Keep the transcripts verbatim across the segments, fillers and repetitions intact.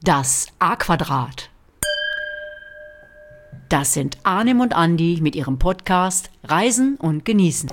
Das A-Quadrat. Das sind Arnim und Andi mit ihrem Podcast Reisen und Genießen.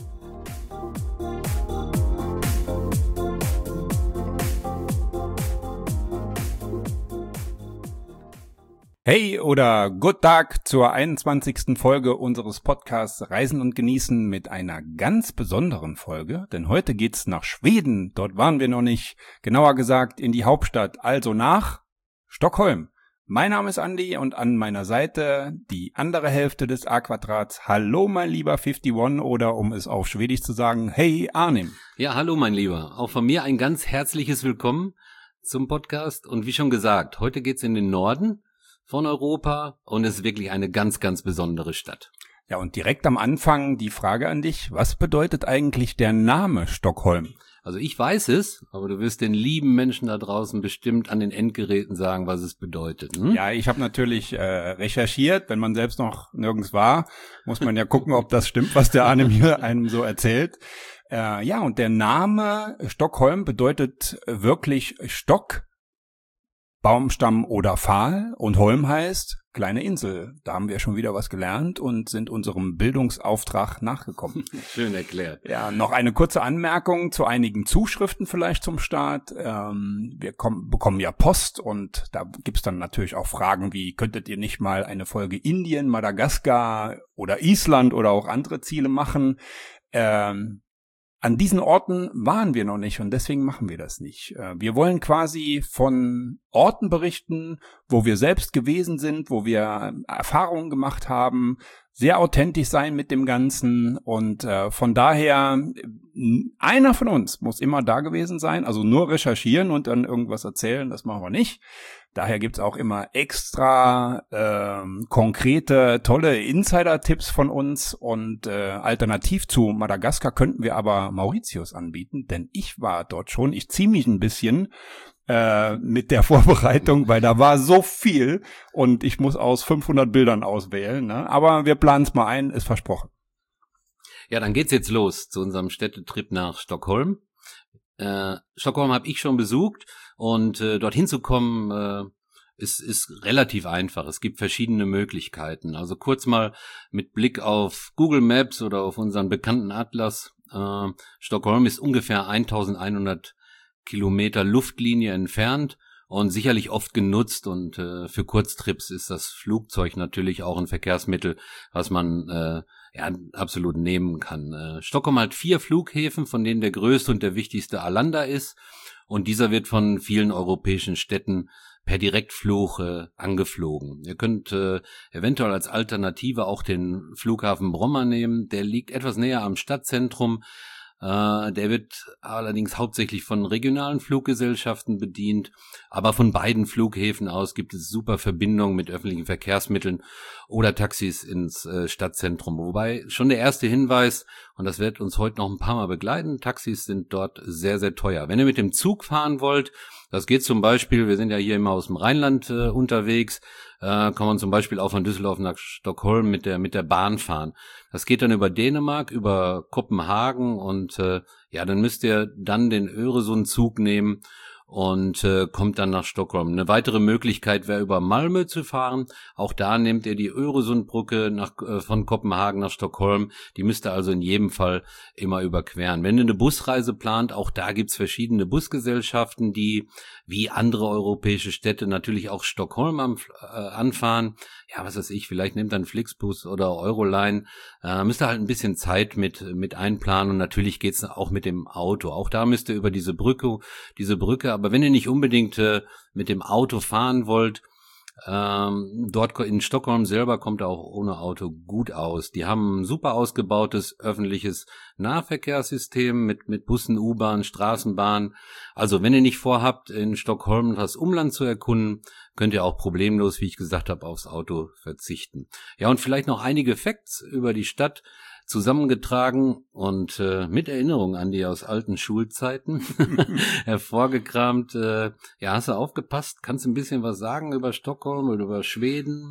Hey oder Good Tag zur einundzwanzigsten Folge unseres Podcasts Reisen und Genießen mit einer ganz besonderen Folge, denn heute geht's nach Schweden. Dort waren wir noch nicht, genauer gesagt in die Hauptstadt, also nach Stockholm. Mein Name ist Andi und an meiner Seite die andere Hälfte des A-Quadrats. Hallo mein lieber einundfünfzig oder um es auf Schwedisch zu sagen, hey Arnim. Ja, hallo mein Lieber. Auch von mir ein ganz herzliches Willkommen zum Podcast und wie schon gesagt, heute geht's in den Norden von Europa und es ist wirklich eine ganz, ganz besondere Stadt. Ja, und direkt am Anfang die Frage an dich, was bedeutet eigentlich der Name Stockholm? Also ich weiß es, aber du wirst den lieben Menschen da draußen bestimmt an den Endgeräten sagen, was es bedeutet. Hm? Ja, ich habe natürlich äh, recherchiert, wenn man selbst noch nirgends war, muss man ja gucken, ob das stimmt, was der Arne mir einem so erzählt. Äh, ja, und der Name Stockholm bedeutet wirklich Stock, Baumstamm oder Pfahl und Holm heißt kleine Insel. Da haben wir schon wieder was gelernt und sind unserem Bildungsauftrag nachgekommen. Schön erklärt. Ja, noch eine kurze Anmerkung zu einigen Zuschriften vielleicht zum Start. Ähm, wir kommen, bekommen ja Post und da gibt's dann natürlich auch Fragen wie, könntet ihr nicht mal eine Folge Indien, Madagaskar oder Island oder auch andere Ziele machen? Ähm, An diesen Orten waren wir noch nicht und deswegen machen wir das nicht. Wir wollen quasi von Orten berichten, wo wir selbst gewesen sind, wo wir Erfahrungen gemacht haben, sehr authentisch sein mit dem Ganzen und äh, von daher, einer von uns muss immer da gewesen sein, also nur recherchieren und dann irgendwas erzählen, das machen wir nicht. Daher gibt's auch immer extra ähm, konkrete, tolle Insider-Tipps von uns und äh, alternativ zu Madagaskar könnten wir aber Mauritius anbieten, denn ich war dort schon. Ich ziehe mich ein bisschen äh, mit der Vorbereitung, weil da war so viel und ich muss aus fünfhundert Bildern auswählen, ne? Aber wir planen es mal ein, ist versprochen. Ja, dann geht's jetzt los zu unserem Städtetrip nach Stockholm. Äh, Stockholm habe ich schon besucht. Und äh, dorthin zu kommen, äh, ist, ist relativ einfach. Es gibt verschiedene Möglichkeiten. Also kurz mal mit Blick auf Google Maps oder auf unseren bekannten Atlas. Äh, Stockholm ist ungefähr eintausendeinhundert Kilometer Luftlinie entfernt und sicherlich oft genutzt. Und äh, für Kurztrips ist das Flugzeug natürlich auch ein Verkehrsmittel, was man äh, ja absolut nehmen kann. Äh, Stockholm hat vier Flughäfen, von denen der größte und der wichtigste Arlanda ist. Und dieser wird von vielen europäischen Städten per Direktflug äh, angeflogen. Ihr könnt äh, eventuell als Alternative auch den Flughafen Bromma nehmen. Der liegt etwas näher am Stadtzentrum. Äh, der wird allerdings hauptsächlich von regionalen Fluggesellschaften bedient. Aber von beiden Flughäfen aus gibt es super Verbindungen mit öffentlichen Verkehrsmitteln oder Taxis ins äh, Stadtzentrum. Wobei schon der erste Hinweis, und das wird uns heute noch ein paar Mal begleiten, Taxis sind dort sehr, sehr teuer. Wenn ihr mit dem Zug fahren wollt, das geht zum Beispiel, wir sind ja hier immer aus dem Rheinland äh, unterwegs, äh, kann man zum Beispiel auch von Düsseldorf nach Stockholm mit der mit der Bahn fahren. Das geht dann über Dänemark, über Kopenhagen und äh, ja, dann müsst ihr dann den Öresund-Zug nehmen und äh, kommt dann nach Stockholm. Eine weitere Möglichkeit wäre über Malmö zu fahren. Auch da nehmt ihr die Öresundbrücke nach, äh, von Kopenhagen nach Stockholm. Die müsst ihr also in jedem Fall immer überqueren. Wenn ihr eine Busreise plant, auch da gibt's verschiedene Busgesellschaften, die wie andere europäische Städte natürlich auch Stockholm am, äh, anfahren. Ja, was weiß ich, vielleicht nehmt dann Flixbus oder Euroline. Äh, müsst ihr halt ein bisschen Zeit mit mit einplanen und natürlich geht's auch mit dem Auto. Auch da müsst ihr über diese Brücke, diese Brücke. Aber wenn ihr nicht unbedingt äh, mit dem Auto fahren wollt, ähm, dort in Stockholm selber kommt ihr auch ohne Auto gut aus. Die haben ein super ausgebautes öffentliches Nahverkehrssystem mit mit Bussen, U-Bahn, Straßenbahn. Also wenn ihr nicht vorhabt, in Stockholm das Umland zu erkunden, könnt ihr auch problemlos, wie ich gesagt habe, aufs Auto verzichten. Ja, und vielleicht noch einige Facts über die Stadt zusammengetragen und äh, mit Erinnerung an die aus alten Schulzeiten hervorgekramt. Äh, ja, hast du aufgepasst? Kannst du ein bisschen was sagen über Stockholm oder über Schweden?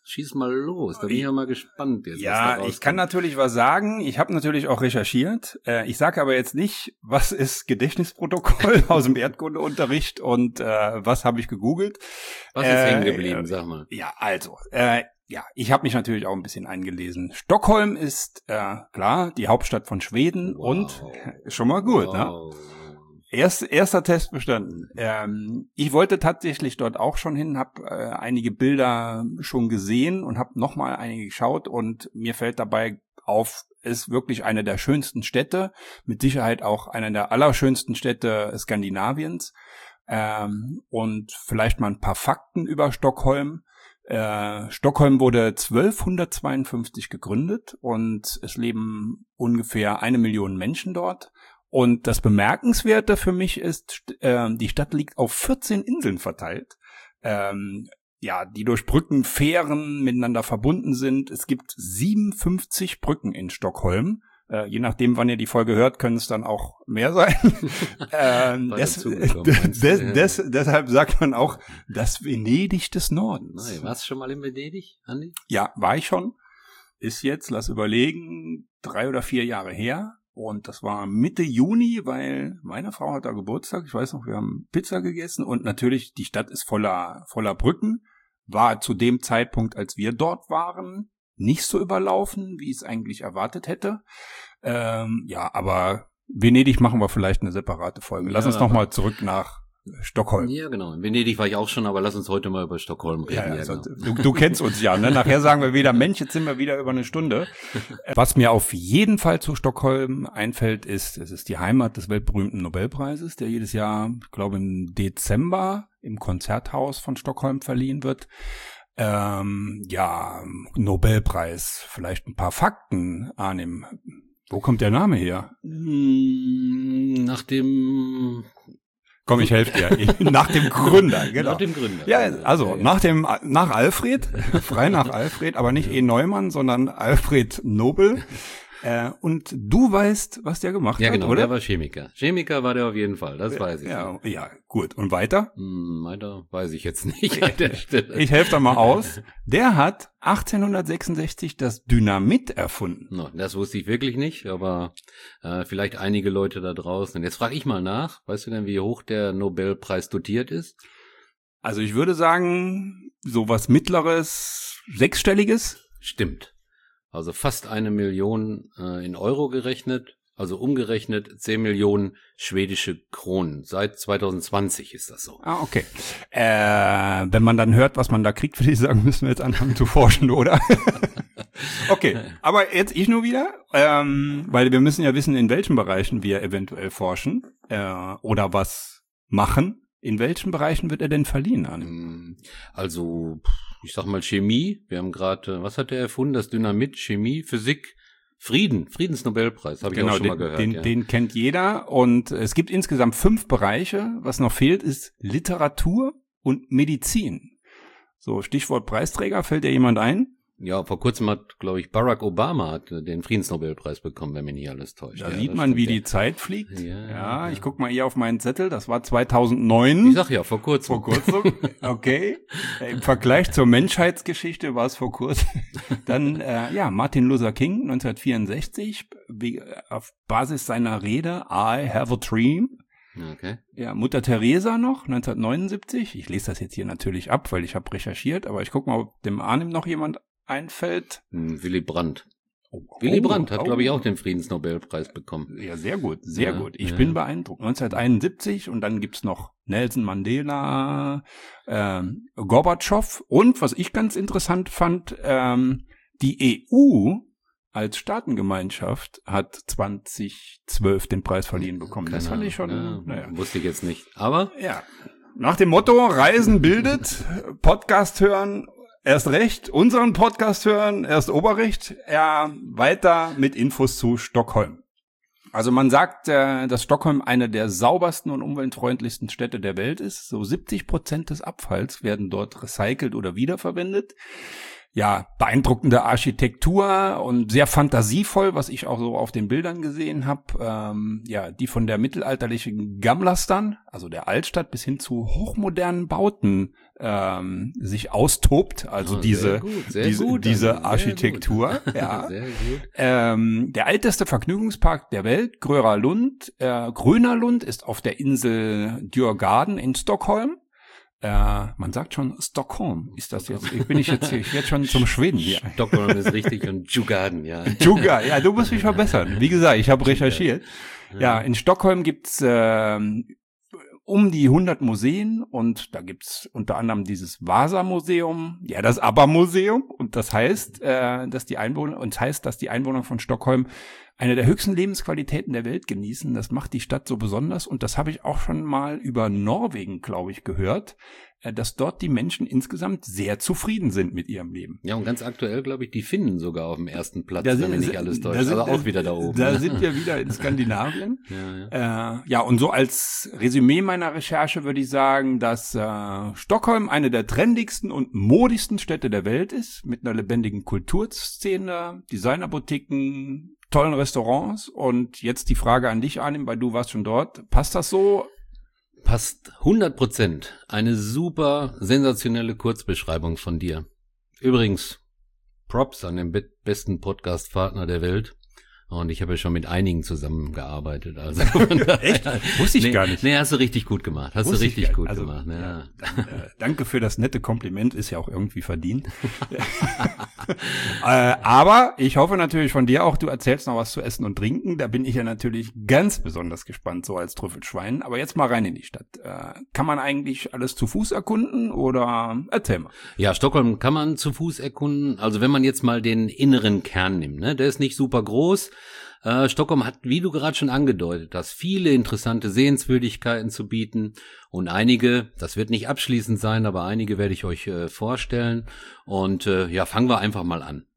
schieß mal los. Da bin ich ja mal gespannt jetzt. Ja, ich kann natürlich was sagen. Ich habe natürlich auch recherchiert. Äh, ich sage aber jetzt nicht, was ist Gedächtnisprotokoll aus dem Erdkundeunterricht und äh, was habe ich gegoogelt. Was ist äh, hängen geblieben, sag mal. Ja, also, äh, ja, ich habe mich natürlich auch ein bisschen eingelesen. Stockholm ist, äh, klar, die Hauptstadt von Schweden wow. und schon mal gut, wow. ne? Erst, erster Test bestanden. Ähm, ich wollte tatsächlich dort auch schon hin, habe äh, einige Bilder schon gesehen und habe nochmal einige geschaut und mir fällt dabei auf, ist wirklich eine der schönsten Städte, mit Sicherheit auch eine der allerschönsten Städte Skandinaviens. Ähm, und vielleicht mal ein paar Fakten über Stockholm. Äh, Stockholm wurde zwölfhundertzweiundfünfzig gegründet und es leben ungefähr eine Million Menschen dort. Und das Bemerkenswerte für mich ist, äh, die Stadt liegt auf vierzehn Inseln verteilt, ähm, ja, die durch Brücken, Fähren miteinander verbunden sind. Es gibt siebenundfünfzig Brücken in Stockholm. Äh, je nachdem, wann ihr die Folge hört, können es dann auch mehr sein. ähm, des, des, des, des, deshalb sagt man auch das Venedig des Nordens. Nein, warst du schon mal in Venedig, Andi? Ja, war ich schon. Ist jetzt, lass überlegen, drei oder vier Jahre her. Und das war Mitte Juni, weil meine Frau hat da Geburtstag. Ich weiß noch, wir haben Pizza gegessen. Und natürlich, die Stadt ist voller, voller Brücken. War zu dem Zeitpunkt, als wir dort waren, nicht so überlaufen, wie ich es eigentlich erwartet hätte. Ähm, ja, aber Venedig machen wir vielleicht eine separate Folge. Lass ja, uns nochmal zurück nach Stockholm. Ja, genau. In Venedig war ich auch schon, aber lass uns heute mal über Stockholm reden. Ja, ja, ja, also, genau. du, du kennst uns ja, ne? Nachher sagen wir wieder, Mensch, jetzt sind wir wieder über eine Stunde. Was mir auf jeden Fall zu Stockholm einfällt, ist, es ist die Heimat des weltberühmten Nobelpreises, der jedes Jahr, ich glaube im Dezember im Konzerthaus von Stockholm verliehen wird. Ähm, ja, Nobelpreis, vielleicht ein paar Fakten annehmen. Wo kommt der Name her? Nach dem Komm, ich helfe dir. Nach dem Gründer, genau. Nach dem Gründer. Ja, also nach dem nach Alfred, frei nach Alfred, aber nicht E. Neumann, sondern Alfred Nobel. Äh, und du weißt, was der gemacht ja, hat, genau, oder? Der war Chemiker. Chemiker war der auf jeden Fall, das weiß ich. Ja, ja, gut. Und weiter? Hm, weiter weiß ich jetzt nicht an der Stelle. Ich helfe da mal aus. Der hat achtzehnhundertsechsundsechzig das Dynamit erfunden. No, das wusste ich wirklich nicht, aber äh, vielleicht einige Leute da draußen. Jetzt frage ich mal nach. Weißt du denn, wie hoch der Nobelpreis dotiert ist? Also ich würde sagen, sowas Mittleres, Sechsstelliges. Stimmt. Also fast eine Million äh, in Euro gerechnet, also umgerechnet zehn Millionen schwedische Kronen. Seit zwanzig zwanzig ist das so. Ah, okay. Äh, wenn man dann hört, was man da kriegt, würde ich sagen, müssen wir jetzt anfangen zu forschen, oder? Okay, aber jetzt ich nur wieder, ähm, weil wir müssen ja wissen, in welchen Bereichen wir eventuell forschen äh, oder was machen. In welchen Bereichen wird er denn verliehen an? Also, ich sag mal Chemie. Wir haben gerade, was hat er erfunden? Das Dynamit, Chemie, Physik, Frieden, Friedensnobelpreis, habe ich genau, auch schon den, mal gehört. Den, ja. den kennt jeder und es gibt insgesamt fünf Bereiche. Was noch fehlt, ist Literatur und Medizin. So, Stichwort Preisträger, fällt dir jemand ein? Ja, vor kurzem hat, glaube ich, Barack Obama hat den Friedensnobelpreis bekommen, wenn mich nicht alles täuscht. Da ja, sieht man, wie ja. die Zeit fliegt. Ja, ja, ja. Ich guck mal hier auf meinen Zettel, das war zweitausendneun. Ich sag ja, vor kurzem. Vor kurzem, okay. Im Vergleich zur Menschheitsgeschichte war es vor kurzem. Dann, äh, ja, Martin Luther King, neunzehnhundertvierundsechzig, wie, auf Basis seiner Rede I Have a Dream. Okay. Ja, Mutter Teresa noch, neunzehnhundertneunundsiebzig. Ich lese das jetzt hier natürlich ab, weil ich habe recherchiert, aber ich guck mal, ob dem Arnim noch jemand einfällt. Hm, Willy Brandt. Oh, Willy oh, Brandt hat, oh. glaube ich, auch den Friedensnobelpreis bekommen. Ja, sehr gut, sehr Ja, gut. Ich ja. bin beeindruckt. neunzehnhunderteinundsiebzig und dann gibt's noch Nelson Mandela, ähm, Gorbatschow und, was ich ganz interessant fand, ähm, die E U als Staatengemeinschaft hat zweitausendzwölf den Preis verliehen bekommen. Keine das fand Ahnung. ich schon, Ja, naja. wusste ich jetzt nicht. Aber Ja, nach dem Motto, Reisen bildet, Podcast hören, erst recht, unseren Podcast hören, erst Oberrecht, ja, weiter mit Infos zu Stockholm. Also man sagt, äh, dass Stockholm eine der saubersten und umweltfreundlichsten Städte der Welt ist. So siebzig Prozent des Abfalls werden dort recycelt oder wiederverwendet. ja, beeindruckende Architektur und sehr fantasievoll, was ich auch so auf den Bildern gesehen habe. Ähm, ja, die von der mittelalterlichen Gamlastan, also der Altstadt, bis hin zu hochmodernen Bauten ähm, sich austobt. Also Oh, diese sehr gut, sehr diese, gut, diese Andi, sehr Architektur. gut. Ja. Sehr gut. Ähm, der älteste Vergnügungspark der Welt, Gröna Lund, äh, Gröna Lund, ist auf der Insel Djurgården in Stockholm. Äh, man sagt schon Stockholm. Ist das jetzt? Ich bin ich jetzt, ich werde schon zum Schweden hier. Stockholm ist richtig und Djurgården, ja. Juga, ja, du musst mich verbessern. Wie gesagt, ich habe recherchiert. Ja, in Stockholm gibt's äh, um die hundert Museen und da gibt's unter anderem dieses Vasa-Museum, ja, das ABBA-Museum und das heißt, äh, dass die Einwohner und das heißt, dass die Einwohner von Stockholm eine der höchsten Lebensqualitäten der Welt genießen. Das macht die Stadt so besonders und das habe ich auch schon mal über Norwegen, glaube ich, gehört, äh, dass dort die Menschen insgesamt sehr zufrieden sind mit ihrem Leben. Ja, und ganz aktuell, glaube ich, die Finnen sogar auf dem ersten Platz, Da wenn sind- mir nicht alles da täuscht. sind- Also auch wieder da oben. Da ne? sind wir wieder in Skandinavien. ja, ja. Äh, ja, und so als Resümee meiner Recherche würde ich sagen, dass äh, Stockholm eine der trendigsten und modigsten Städte der Welt ist, mit einer lebendigen Kulturszene, Designerboutiquen, tollen Restaurants. Und jetzt die Frage an dich, Arnim, weil du warst schon dort. Passt das so? Passt hundert Prozent. Eine super sensationelle Kurzbeschreibung von dir. Übrigens, Props an den be- besten Podcast-Partner der Welt. Und ich habe ja schon mit einigen zusammengearbeitet. Also Echt? Wusste ich nee, gar nicht. Nee, hast du richtig gut gemacht. Hast Wusste du ich richtig gar gut nicht. Also, gemacht. Ja. ja, dann, äh, danke für das nette Kompliment, ist ja auch irgendwie verdient. äh, aber ich hoffe natürlich von dir auch, du erzählst noch was zu essen und trinken. Da bin ich ja natürlich ganz besonders gespannt, so als Trüffelschwein. Aber jetzt mal rein in die Stadt. Äh, kann man eigentlich alles zu Fuß erkunden oder erzähl mal. Ja, Stockholm kann man zu Fuß erkunden. Also wenn man jetzt mal den inneren Kern nimmt, ne, der ist nicht super groß. Äh, Stockholm hat, wie du gerade schon angedeutet hast, viele interessante Sehenswürdigkeiten zu bieten und einige, das wird nicht abschließend sein, aber einige werde ich euch äh, vorstellen und äh, ja, fangen wir einfach mal an.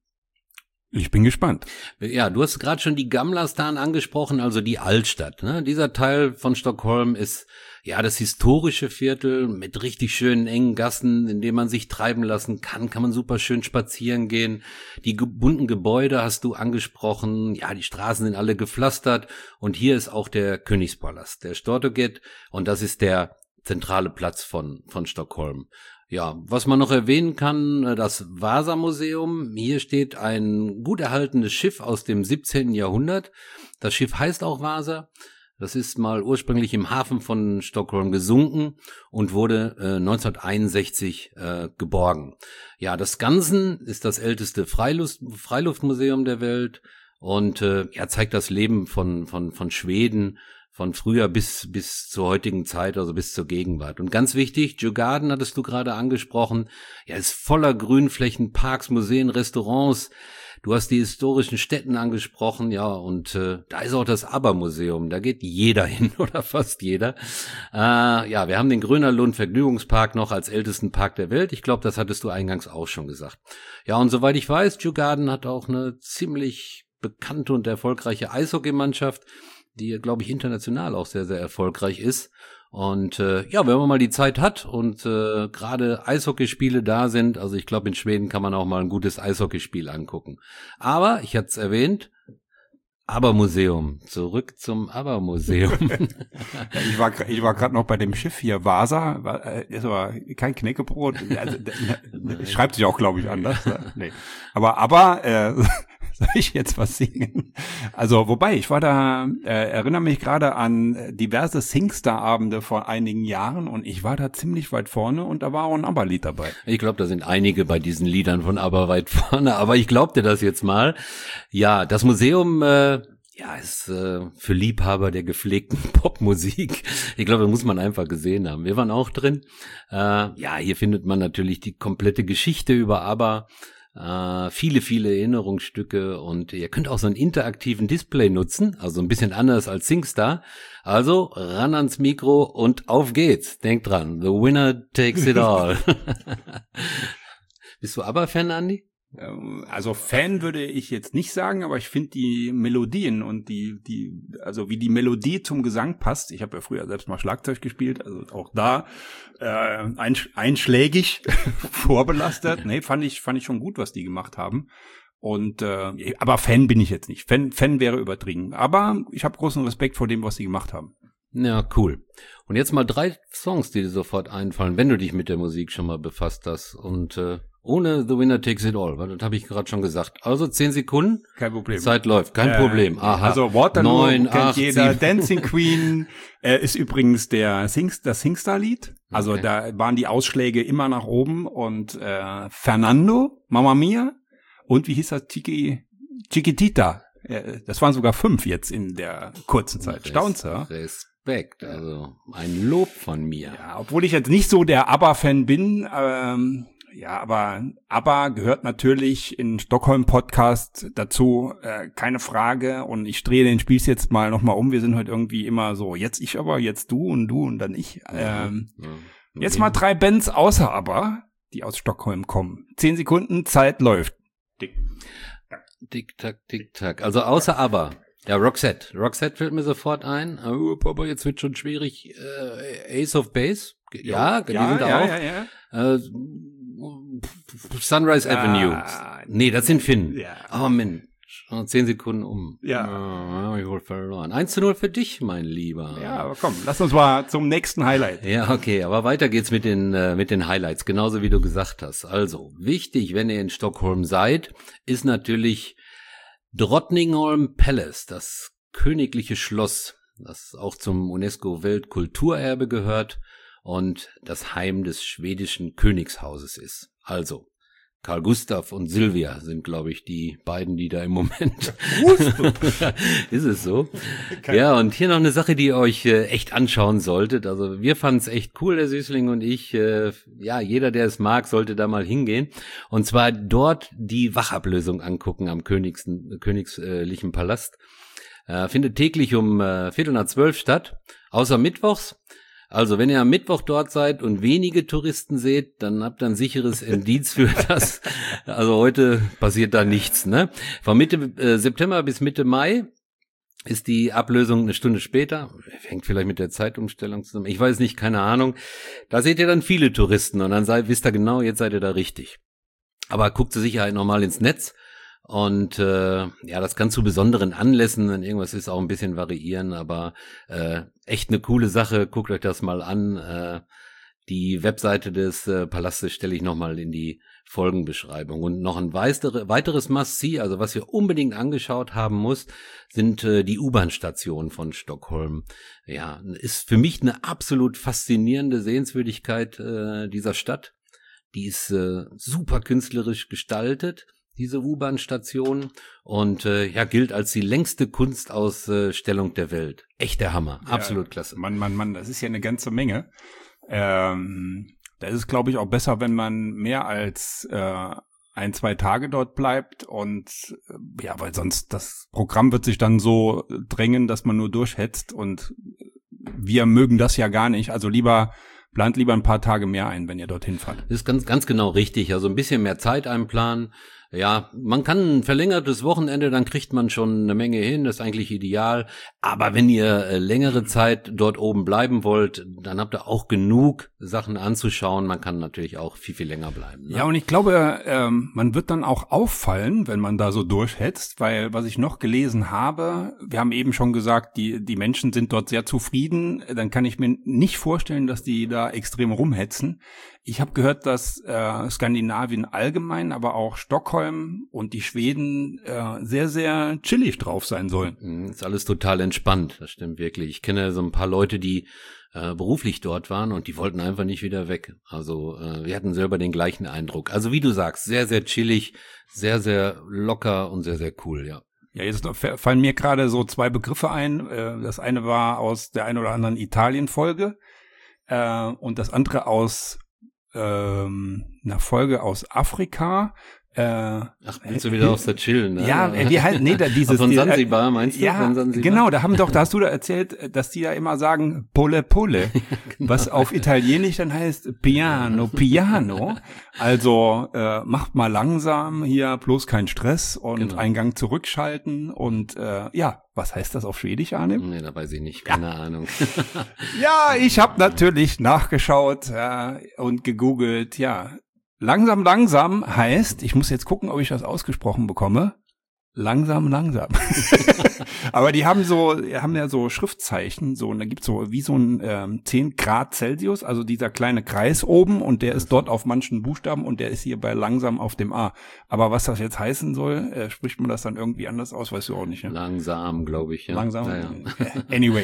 Ich bin gespannt. Ja, du hast gerade schon die Gamlastan angesprochen, also die Altstadt. Ne? Dieser Teil von Stockholm ist ja das historische Viertel mit richtig schönen engen Gassen, in denen man sich treiben lassen kann, kann man super schön spazieren gehen. Die ge- bunten Gebäude hast du angesprochen, ja, die Straßen sind alle gepflastert und hier ist auch der Königspalast, der Stortorget, und das ist der zentrale Platz von von Stockholm. Ja, was man noch erwähnen kann, das Vasa-Museum. Hier steht ein gut erhaltenes Schiff aus dem siebzehnten Jahrhundert. Das Schiff heißt auch Vasa. Das ist mal ursprünglich im Hafen von Stockholm gesunken und wurde äh, neunzehnhunderteinundsechzig äh, geborgen. Ja, das Ganze ist das älteste Freiluft, Freiluftmuseum der Welt und äh, ja, zeigt das Leben von von von Schweden von früher bis bis zur heutigen Zeit, also bis zur Gegenwart. Und ganz wichtig, Djurgården hattest du gerade angesprochen, ja, ist voller Grünflächen, Parks, Museen, Restaurants. Du hast die historischen Stätten angesprochen, ja, und äh, da ist auch das ABBA-Museum, da geht jeder hin oder fast jeder. Äh, ja, wir haben den Gröna Lund Vergnügungspark noch als ältesten Park der Welt. Ich glaube, das hattest du eingangs auch schon gesagt. Ja, und soweit ich weiß, Djurgården hat auch eine ziemlich bekannte und erfolgreiche Eishockeymannschaft, die, glaube ich, international auch sehr, sehr erfolgreich ist. Und äh, ja, wenn man mal die Zeit hat und äh, gerade Eishockeyspiele da sind, also ich glaube, in Schweden kann man auch mal ein gutes Eishockeyspiel angucken. Aber, ich hatte es erwähnt, ABBA-Museum. Zurück zum ABBA-Museum. Ja, ich war gra- ich war gerade noch bei dem Schiff hier, Vasa, war, äh, ist aber kein Knäckebrot. Also, d- d- schreibt sich auch, glaube ich, anders. Nee. Aber aber äh, soll ich jetzt was singen? Also, wobei, ich war da, äh, erinnere mich gerade an diverse Singstar-Abende vor einigen Jahren und ich war da ziemlich weit vorne und da war auch ein ABBA-Lied dabei. Ich glaube, da sind einige bei diesen Liedern von ABBA weit vorne, aber ich glaub dir das jetzt mal. Ja, das Museum äh, ja, ist äh, für Liebhaber der gepflegten Popmusik. Ich glaube, das muss man einfach gesehen haben. Wir waren auch drin. Äh, ja, hier findet man natürlich die komplette Geschichte über ABBA. Uh, viele, viele Erinnerungsstücke und ihr könnt auch so einen interaktiven Display nutzen, also ein bisschen anders als SingStar. Also ran ans Mikro und auf geht's. Denkt dran, the winner takes it all. Bist du ABBA-Fan, Andi? Also Fan würde ich jetzt nicht sagen, aber ich finde die Melodien und die, die, also wie die Melodie zum Gesang passt. Ich habe ja früher selbst mal Schlagzeug gespielt, also auch da äh, einsch- einschlägig vorbelastet. Nee, fand ich, fand ich schon gut, was die gemacht haben. Und äh, aber Fan bin ich jetzt nicht. Fan, Fan wäre übertrieben. Aber ich habe großen Respekt vor dem, was sie gemacht haben. Ja, cool. Und jetzt mal drei Songs, die dir sofort einfallen, wenn du dich mit der Musik schon mal befasst hast. Und äh, ohne The Winner Takes It All, weil das habe ich gerade schon gesagt. Also zehn Sekunden. Kein Problem. Zeit läuft, kein äh, Problem. Aha. Also Waterloo Neun, kennt acht, jeder. sieben. Dancing Queen äh, ist übrigens der Sings, das Singstar-Lied. Also Okay. da waren die Ausschläge immer nach oben. Und äh, Fernando, Mamma Mia und wie hieß das? Chiqui, Chiquitita. Äh, das waren sogar fünf jetzt in der kurzen Zeit. Staunst du? Respekt, also ein Lob von mir. Ja, obwohl ich jetzt nicht so der ABBA-Fan bin, ähm, ja, aber ABBA gehört natürlich in Stockholm-Podcast dazu, äh, keine Frage. Und ich drehe den Spieß jetzt mal nochmal um. Wir sind heute irgendwie immer so, jetzt ich aber, jetzt du und du und dann ich. Ähm, Ja. jetzt mal drei Bands außer ABBA, die aus Stockholm kommen. Zehn Sekunden, Zeit läuft. Dick. Tick-Tack, Tick-Tack. Also außer aber. Ja, Roxette. Roxette fällt mir sofort ein. Oh, aber jetzt wird schon schwierig. Äh, Ace of Base. Ja, die ja, sind da ja, auch. ja, ja. Äh, Sunrise Ah, Avenue. Nee, das sind Finn. Ja. Oh, Mensch. Schon zehn Sekunden um. Ja. Oh, hab ich wohl verloren. eins zu null für dich, mein Lieber. Ja, aber komm, lass uns mal zum nächsten Highlight. Ja, okay, aber weiter geht's mit den äh, mit den Highlights, genauso wie du gesagt hast. Also, wichtig, wenn ihr in Stockholm seid, ist natürlich Drottningholm Palace, das königliche Schloss, das auch zum UNESCO-Weltkulturerbe gehört und das Heim des schwedischen Königshauses ist. Also, Carl Gustav und Silvia sind, glaube ich, die beiden, die da im Moment. Ist es so? Ja, und hier noch eine Sache, die ihr euch äh, echt anschauen solltet. Also wir fanden es echt cool, der Süßling und ich. Äh, ja, jeder, der es mag, sollte da mal hingehen. Und zwar dort die Wachablösung angucken am Königs, königlichen Palast. Äh, findet täglich um äh, Viertel nach zwölf statt, außer mittwochs. Also, wenn ihr am Mittwoch dort seid und wenige Touristen seht, dann habt ihr ein sicheres Indiz für das. Also heute passiert da nichts, ne? Von Mitte äh, September bis Mitte Mai ist die Ablösung eine Stunde später. Hängt vielleicht mit der Zeitumstellung zusammen. Ich weiß nicht, keine Ahnung. Da seht ihr dann viele Touristen und dann seid, wisst ihr genau, jetzt seid ihr da richtig. Aber guckt zur Sicherheit nochmal ins Netz. Und äh, ja, das kann zu besonderen Anlässen, wenn irgendwas ist, auch ein bisschen variieren, aber äh, echt eine coole Sache, guckt euch das mal an. Äh, die Webseite des äh, Palastes stelle ich nochmal in die Folgenbeschreibung. Und noch ein weitere, weiteres Must-See, also was ihr unbedingt angeschaut haben muss, sind äh, die U-Bahn-Stationen von Stockholm. Ja, ist für mich eine absolut faszinierende Sehenswürdigkeit äh, dieser Stadt. Die ist äh, super künstlerisch gestaltet, diese U-Bahn-Station, und äh, ja, gilt als die längste Kunstausstellung der Welt. Echt der Hammer, absolut Ja, klasse. Mann, Mann, Mann, das ist ja eine ganze Menge. Ähm, da ist es, glaube ich, auch besser, wenn man mehr als äh, ein, zwei Tage dort bleibt und äh, ja, weil sonst das Programm wird sich dann so drängen, dass man nur durchhetzt und wir mögen das ja gar nicht. Also lieber plant lieber ein paar Tage mehr ein, wenn ihr dorthin fahrt. Das ist ganz, ganz genau richtig. Also ein bisschen mehr Zeit einplanen. Ja, man kann ein verlängertes Wochenende, dann kriegt man schon eine Menge hin, das ist eigentlich ideal. Aber wenn ihr äh, längere Zeit dort oben bleiben wollt, dann habt ihr auch genug Sachen anzuschauen. Man kann natürlich auch viel, viel länger bleiben. Ne? Ja, und ich glaube, ähm, man wird dann auch auffallen, wenn man da so durchhetzt, weil was ich noch gelesen habe, wir haben eben schon gesagt, die die Menschen sind dort sehr zufrieden, dann kann ich mir nicht vorstellen, dass die da extrem rumhetzen. Ich habe gehört, dass äh, Skandinavien allgemein, aber auch Stockholm und die Schweden äh, sehr, sehr chillig drauf sein sollen. Ist alles total entspannt, das stimmt wirklich. Ich kenne so ein paar Leute, die äh, beruflich dort waren und die wollten einfach nicht wieder weg. Also äh, wir hatten selber den gleichen Eindruck. Also wie du sagst, sehr, sehr chillig, sehr, sehr locker und sehr, sehr cool, ja. Ja, jetzt fallen mir gerade so zwei Begriffe ein. Äh, das eine war aus der ein oder anderen Italien-Folge äh, und das andere aus ähm, einer Folge aus Afrika. Äh, Ach, willst du wieder auf der Chillen? Ne? Ja, wie halt, nee, da dieses. Von Sansibar, meinst du? Ja, von Sansibar? Genau, da haben doch, da hast du da erzählt, dass die da immer sagen, Pole Pole, genau. Was auf Italienisch dann heißt Piano, Piano. Also, äh, macht mal langsam hier, bloß kein Stress und genau. Eingang zurückschalten und, äh, ja, was heißt das auf Schwedisch, Arnim? Nee, da weiß ich nicht, keine ja. Ahnung. Ja, ich habe natürlich nachgeschaut äh, und gegoogelt, ja. Langsam, langsam heißt, ich muss jetzt gucken, ob ich das ausgesprochen bekomme. Langsam, langsam. Aber die haben so, haben ja so Schriftzeichen, so, und da gibt's so wie so ein ähm, zehn Grad Celsius, also dieser kleine Kreis oben, und der ist dort auf manchen Buchstaben und der ist hier bei langsam auf dem A. Aber was das jetzt heißen soll, äh, spricht man das dann irgendwie anders aus, weißt du auch nicht, ne? Langsam, glaube ich, ja. Langsam. Ja, ja. Anyway.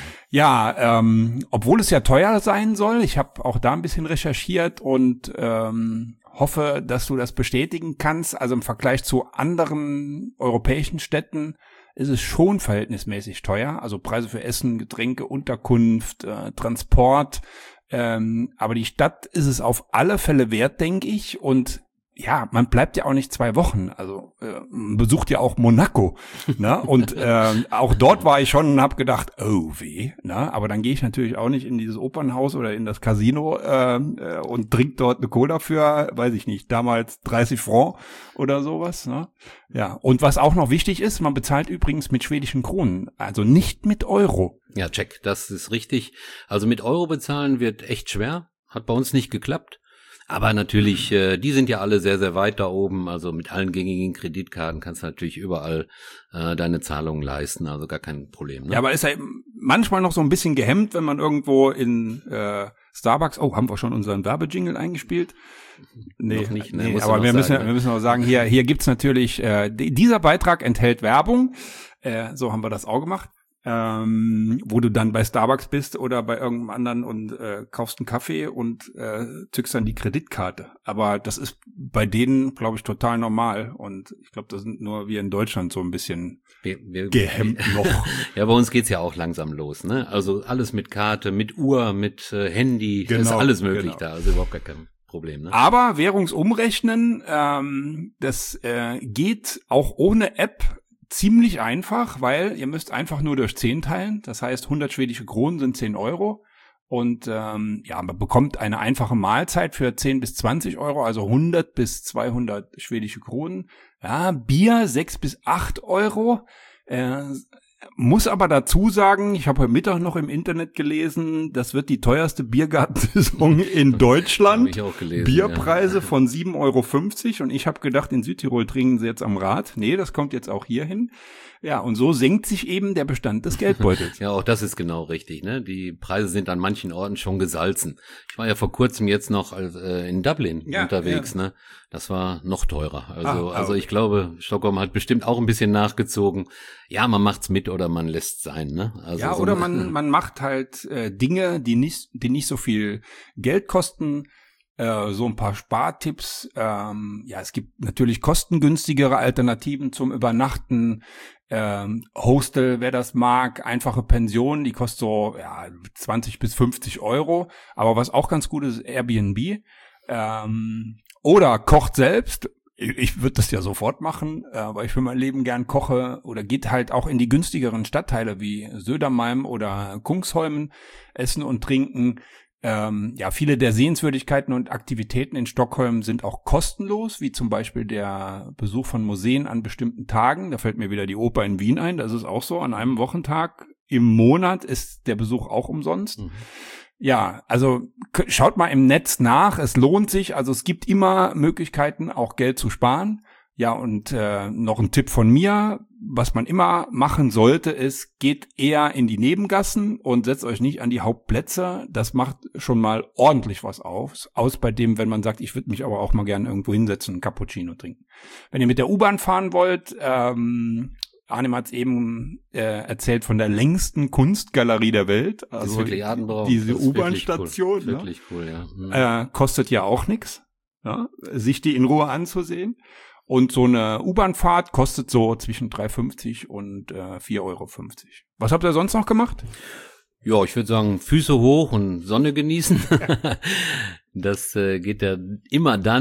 Ja, ähm, obwohl es ja teuer sein soll, ich habe auch da ein bisschen recherchiert und ähm, hoffe, dass du das bestätigen kannst. Also im Vergleich zu anderen europäischen Städten ist es schon verhältnismäßig teuer. Also Preise für Essen, Getränke, Unterkunft, äh, Transport. Ähm, aber die Stadt ist es auf alle Fälle wert, denke ich. Und ja, man bleibt ja auch nicht zwei Wochen. Also äh, man besucht ja auch Monaco. Ne? Und äh, auch dort war ich schon und habe gedacht, oh weh. Ne? Aber dann gehe ich natürlich auch nicht in dieses Opernhaus oder in das Casino äh, und trinke dort eine Cola für, weiß ich nicht, damals dreißig Franc oder sowas. Ne? Ja, und was auch noch wichtig ist, man bezahlt übrigens mit schwedischen Kronen, also nicht mit Euro. Ja, check, das ist richtig. Also mit Euro bezahlen wird echt schwer. Hat bei uns nicht geklappt. Aber natürlich, äh, die sind ja alle sehr, sehr weit da oben. Also mit allen gängigen Kreditkarten kannst du natürlich überall äh, deine Zahlungen leisten. Also gar kein Problem. Ne? Ja, aber ist ja manchmal noch so ein bisschen gehemmt, wenn man irgendwo in äh, Starbucks, oh, haben wir schon unseren Werbejingle eingespielt? Nee, noch nicht, ne? Nee, aber wir müssen, sagen, wir müssen auch sagen, hier, hier gibt's natürlich, äh, dieser Beitrag enthält Werbung. Äh, so haben wir das auch gemacht. Ähm, wo du dann bei Starbucks bist oder bei irgendeinem anderen und äh, kaufst einen Kaffee und äh, zückst dann die Kreditkarte. Aber das ist bei denen, glaube ich, total normal. Und ich glaube, das sind nur wir in Deutschland so ein bisschen wir, wir, gehemmt noch. Ja, bei uns geht's ja auch langsam los, ne? Also alles mit Karte, mit Uhr, mit äh, Handy, genau, ist alles möglich genau. Da. Also überhaupt gar kein Problem, ne? Aber Währungsumrechnen, ähm, das äh, geht auch ohne App ziemlich einfach, weil ihr müsst einfach nur durch zehn teilen. Das heißt, hundert schwedische Kronen sind zehn Euro. Und ähm, ja, man bekommt eine einfache Mahlzeit für zehn bis zwanzig Euro, also hundert bis zweihundert schwedische Kronen. Ja, Bier sechs bis acht Euro. Äh, muss aber dazu sagen, ich habe heute Mittag noch im Internet gelesen, das wird die teuerste Biergartensaison in Deutschland. Hab ich auch gelesen, Bierpreise ja. Von sieben Euro fünfzig und ich habe gedacht, in Südtirol trinken sie jetzt am Rad. Nee, das kommt jetzt auch hier hin. Ja, und so senkt sich eben der Bestand des Geldbeutels. Ja, auch das ist genau richtig, ne? Die Preise sind an manchen Orten schon gesalzen. Ich war ja vor kurzem jetzt noch äh, in Dublin ja, unterwegs, ja. ne? Das war noch teurer. Also, ah, okay. also ich glaube, Stockholm hat bestimmt auch ein bisschen nachgezogen. Ja, man macht's mit oder man lässt's sein, ne? Also ja, so oder man man macht halt äh, Dinge, die nicht die nicht so viel Geld kosten. Äh, so ein paar Spartipps. Ähm, ja, es gibt natürlich kostengünstigere Alternativen zum Übernachten. Ähm, Hostel, wer das mag, einfache Pension, die kostet so ja, zwanzig bis fünfzig Euro. Aber was auch ganz gut ist, ist Airbnb. Ähm, oder kocht selbst. Ich, ich würde das ja sofort machen, äh, weil ich für mein Leben gern koche. Oder geht halt auch in die günstigeren Stadtteile wie Södermalm oder Kungsholmen essen und trinken. Ähm, ja, viele der Sehenswürdigkeiten und Aktivitäten in Stockholm sind auch kostenlos, wie zum Beispiel der Besuch von Museen an bestimmten Tagen. Da fällt mir wieder die Oper in Wien ein. Das ist auch so. An einem Wochentag im Monat ist der Besuch auch umsonst. Mhm. Ja, also k- schaut mal im Netz nach. Es lohnt sich. Also es gibt immer Möglichkeiten, auch Geld zu sparen. Ja, und äh, noch ein Tipp von mir, was man immer machen sollte, ist, geht eher in die Nebengassen und setzt euch nicht an die Hauptplätze. Das macht schon mal ordentlich was aus, aus bei dem, wenn man sagt, ich würde mich aber auch mal gerne irgendwo hinsetzen und Cappuccino trinken. Wenn ihr mit der U-Bahn fahren wollt, ähm, Arnim hat es eben äh, erzählt von der längsten Kunstgalerie der Welt. Also das ist wirklich Adenbrauch. Diese U-Bahn-Station. Cool. Wirklich cool, ja. Mhm. Äh, kostet ja auch nichts, ja, sich die in Ruhe anzusehen. Und so eine U-Bahn-Fahrt kostet so zwischen drei Euro fünfzig und äh, vier Euro fünfzig. Was habt ihr sonst noch gemacht? Ja, ich würde sagen, Füße hoch und Sonne genießen. Das äh, geht ja immer dann,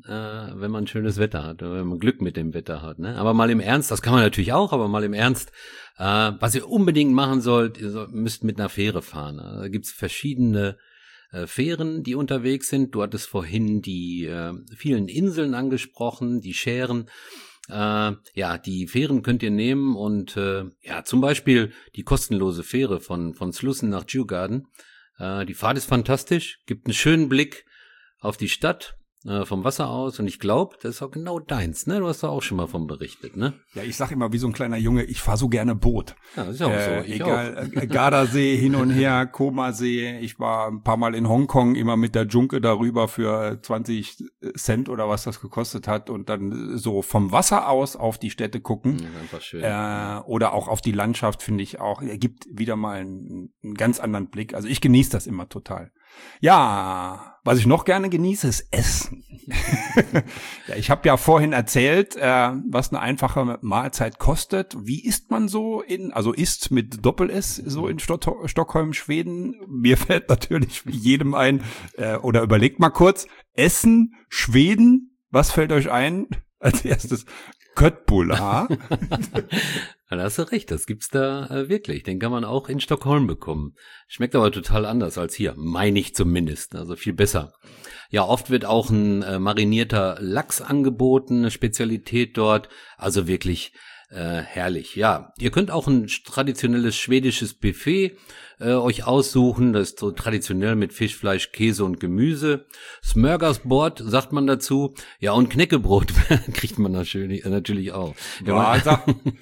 äh, wenn man schönes Wetter hat, oder wenn man Glück mit dem Wetter hat. Ne? Aber mal im Ernst, das kann man natürlich auch, aber mal im Ernst, äh, was ihr unbedingt machen sollt, ihr sollt, müsst mit einer Fähre fahren. Also, da gibt's verschiedene äh, Fähren, die unterwegs sind. Du hattest vorhin die äh, vielen Inseln angesprochen, die Schären. Äh, ja, die Fähren könnt ihr nehmen und äh, ja, zum Beispiel die kostenlose Fähre von von Slussen nach Djurgården. Äh, die Fahrt ist fantastisch, gibt einen schönen Blick auf die Stadt äh, vom Wasser aus und ich glaube, das ist auch genau deins, ne? Du hast da auch schon mal von berichtet, ne? Ja, ich sag immer wie so ein kleiner Junge, ich fahr so gerne Boot. Ja, das ist auch äh, so. Ich egal, auch. äh, Gardasee hin und her, Komasee. Ich war ein paar Mal in Hongkong, immer mit der Junke darüber für zwanzig Cent oder was das gekostet hat und dann so vom Wasser aus auf die Städte gucken. Ja, einfach schön. Äh, oder auch auf die Landschaft, finde ich auch. Er gibt wieder mal einen, einen ganz anderen Blick. Also ich genieße das immer total. Ja, was ich noch gerne genieße, ist Essen. Ja, ich habe ja vorhin erzählt, äh, was eine einfache Mahlzeit kostet. Wie isst man so in, also isst mit Doppel-S so in Stott- Stockholm, Schweden? Mir fällt natürlich wie jedem ein, äh, oder überlegt mal kurz, Essen, Schweden, was fällt euch ein? Als erstes Köttbullar. Ja, da hast du recht, das gibt's da äh, wirklich. Den kann man auch in Stockholm bekommen. Schmeckt aber total anders als hier, meine ich zumindest, also viel besser. Ja, oft wird auch ein äh, marinierter Lachs angeboten, eine Spezialität dort, also wirklich äh, herrlich. Ja, ihr könnt auch ein traditionelles schwedisches Buffet äh, euch aussuchen, das ist so traditionell mit Fisch, Fleisch, Käse und Gemüse. Smörgåsbord sagt man dazu. Ja, und Knäckebrot kriegt man natürlich, äh, natürlich auch. Ja, Ja,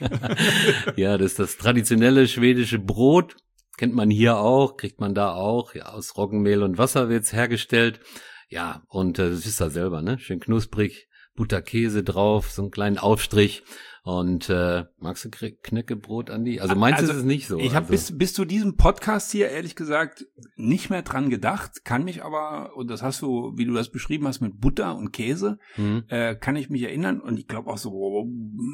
ja, das ist das traditionelle schwedische Brot. Kennt man hier auch, kriegt man da auch. Ja, aus Roggenmehl und Wasser wird's hergestellt. Ja, und äh, das ist da selber, ne? Schön knusprig, Butterkäse drauf, so einen kleinen Aufstrich. Und äh, magst du Knäckebrot, Andi? Also meinst du Also, es nicht so? Ich habe also. bis, bis zu diesem Podcast hier ehrlich gesagt nicht mehr dran gedacht, kann mich aber, und das hast du, wie du das beschrieben hast, mit Butter und Käse, Hm. äh, kann ich mich erinnern. Und ich glaube auch so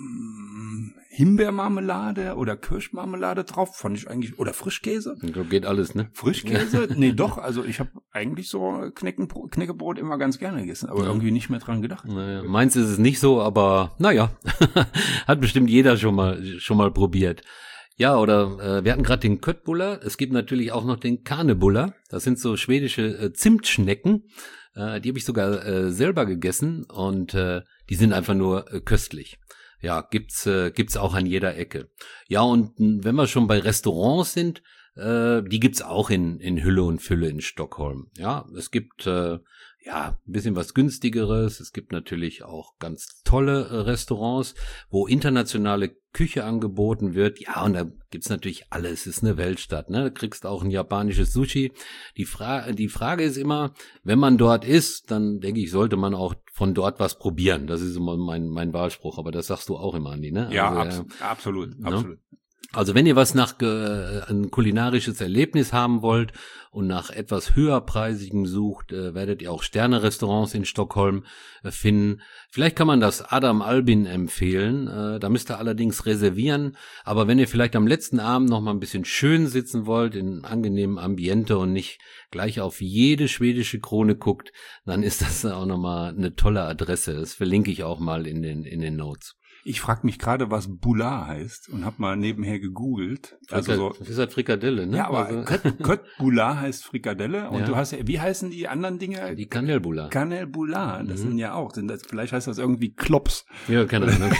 mm, Himbeermarmelade oder Kirschmarmelade drauf, fand ich eigentlich, oder Frischkäse. Ich glaub, geht alles, ne? Frischkäse? Nee, doch, also ich habe eigentlich so Knäckenbro- Knäckebrot immer ganz gerne gegessen, aber Ja. irgendwie nicht mehr dran gedacht. Naja, meins ist es nicht so, aber naja, hat bestimmt jeder schon mal schon mal probiert. Ja, oder äh, wir hatten gerade den Köttbullar. Es gibt natürlich auch noch den Kanebullar. Das sind so schwedische äh, Zimtschnecken. Äh, die habe ich sogar äh, selber gegessen und äh, die sind einfach nur äh, köstlich. Ja, gibt's äh, gibt's auch an jeder Ecke. Ja, und mh, wenn wir schon bei Restaurants sind, äh, die gibt's auch in in Hülle und Fülle in Stockholm. Ja, es gibt äh, ja, ein bisschen was günstigeres. Es gibt natürlich auch ganz tolle äh, Restaurants, wo internationale Küche angeboten wird. Ja, und da gibt's natürlich alles. Es ist eine Weltstadt, ne? Du kriegst auch ein japanisches Sushi. Die Frage, die Frage ist immer, wenn man dort ist, dann denke ich, sollte man auch von dort was probieren. Das ist immer mein, mein Wahlspruch. Aber das sagst du auch immer, Andi, ne? Ja, also, abs- absolut, ne? absolut. Also wenn ihr was nach äh, ein kulinarisches Erlebnis haben wollt und nach etwas höherpreisigem sucht, äh, werdet ihr auch Sterne-Restaurants in Stockholm äh, finden. Vielleicht kann man das Adam Albin empfehlen, äh, da müsst ihr allerdings reservieren. Aber wenn ihr vielleicht am letzten Abend noch mal ein bisschen schön sitzen wollt, in angenehmem Ambiente und nicht gleich auf jede schwedische Krone guckt, dann ist das auch noch mal eine tolle Adresse. Das verlinke ich auch mal in den in den Notes. Ich frage mich gerade, was Bullar heißt und habe mal nebenher gegoogelt. Also so, das ist halt Frikadelle, ne? ja, aber also, Kött- Köttbullar heißt Frikadelle und Ja. du hast ja, wie heißen die anderen Dinge? die Kanelbullar. Kanelbullar, das Mhm. sind ja auch, sind das, vielleicht heißt das irgendwie Klops. Ja, keine Ahnung.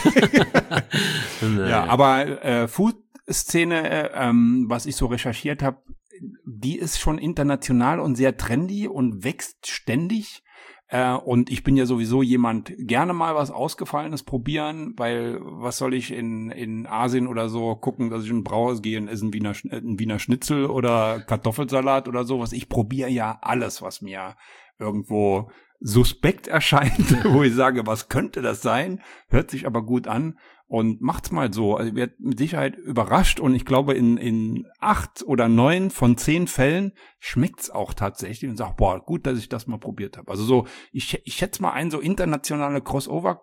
Naja. Ja, aber äh, Food-Szene, äh, ähm, was ich so recherchiert habe, die ist schon international und sehr trendy und wächst ständig. Äh, und ich bin ja sowieso jemand, gerne mal was Ausgefallenes probieren, weil was soll ich in in Asien oder so gucken, dass ich in ein Brauhaus gehe und esse ein Wiener, Schn- äh, ein Wiener Schnitzel oder Kartoffelsalat oder sowas. Ich probiere ja alles, was mir irgendwo suspekt erscheint, wo ich sage, was könnte das sein? Hört sich aber gut an. Und macht's mal so. Also ihr werdet mit Sicherheit überrascht und ich glaube, in, in acht oder neun von zehn Fällen schmeckt's auch tatsächlich und sagt, boah, gut, dass ich das mal probiert habe. Also so, ich, ich schätze mal ein, so internationale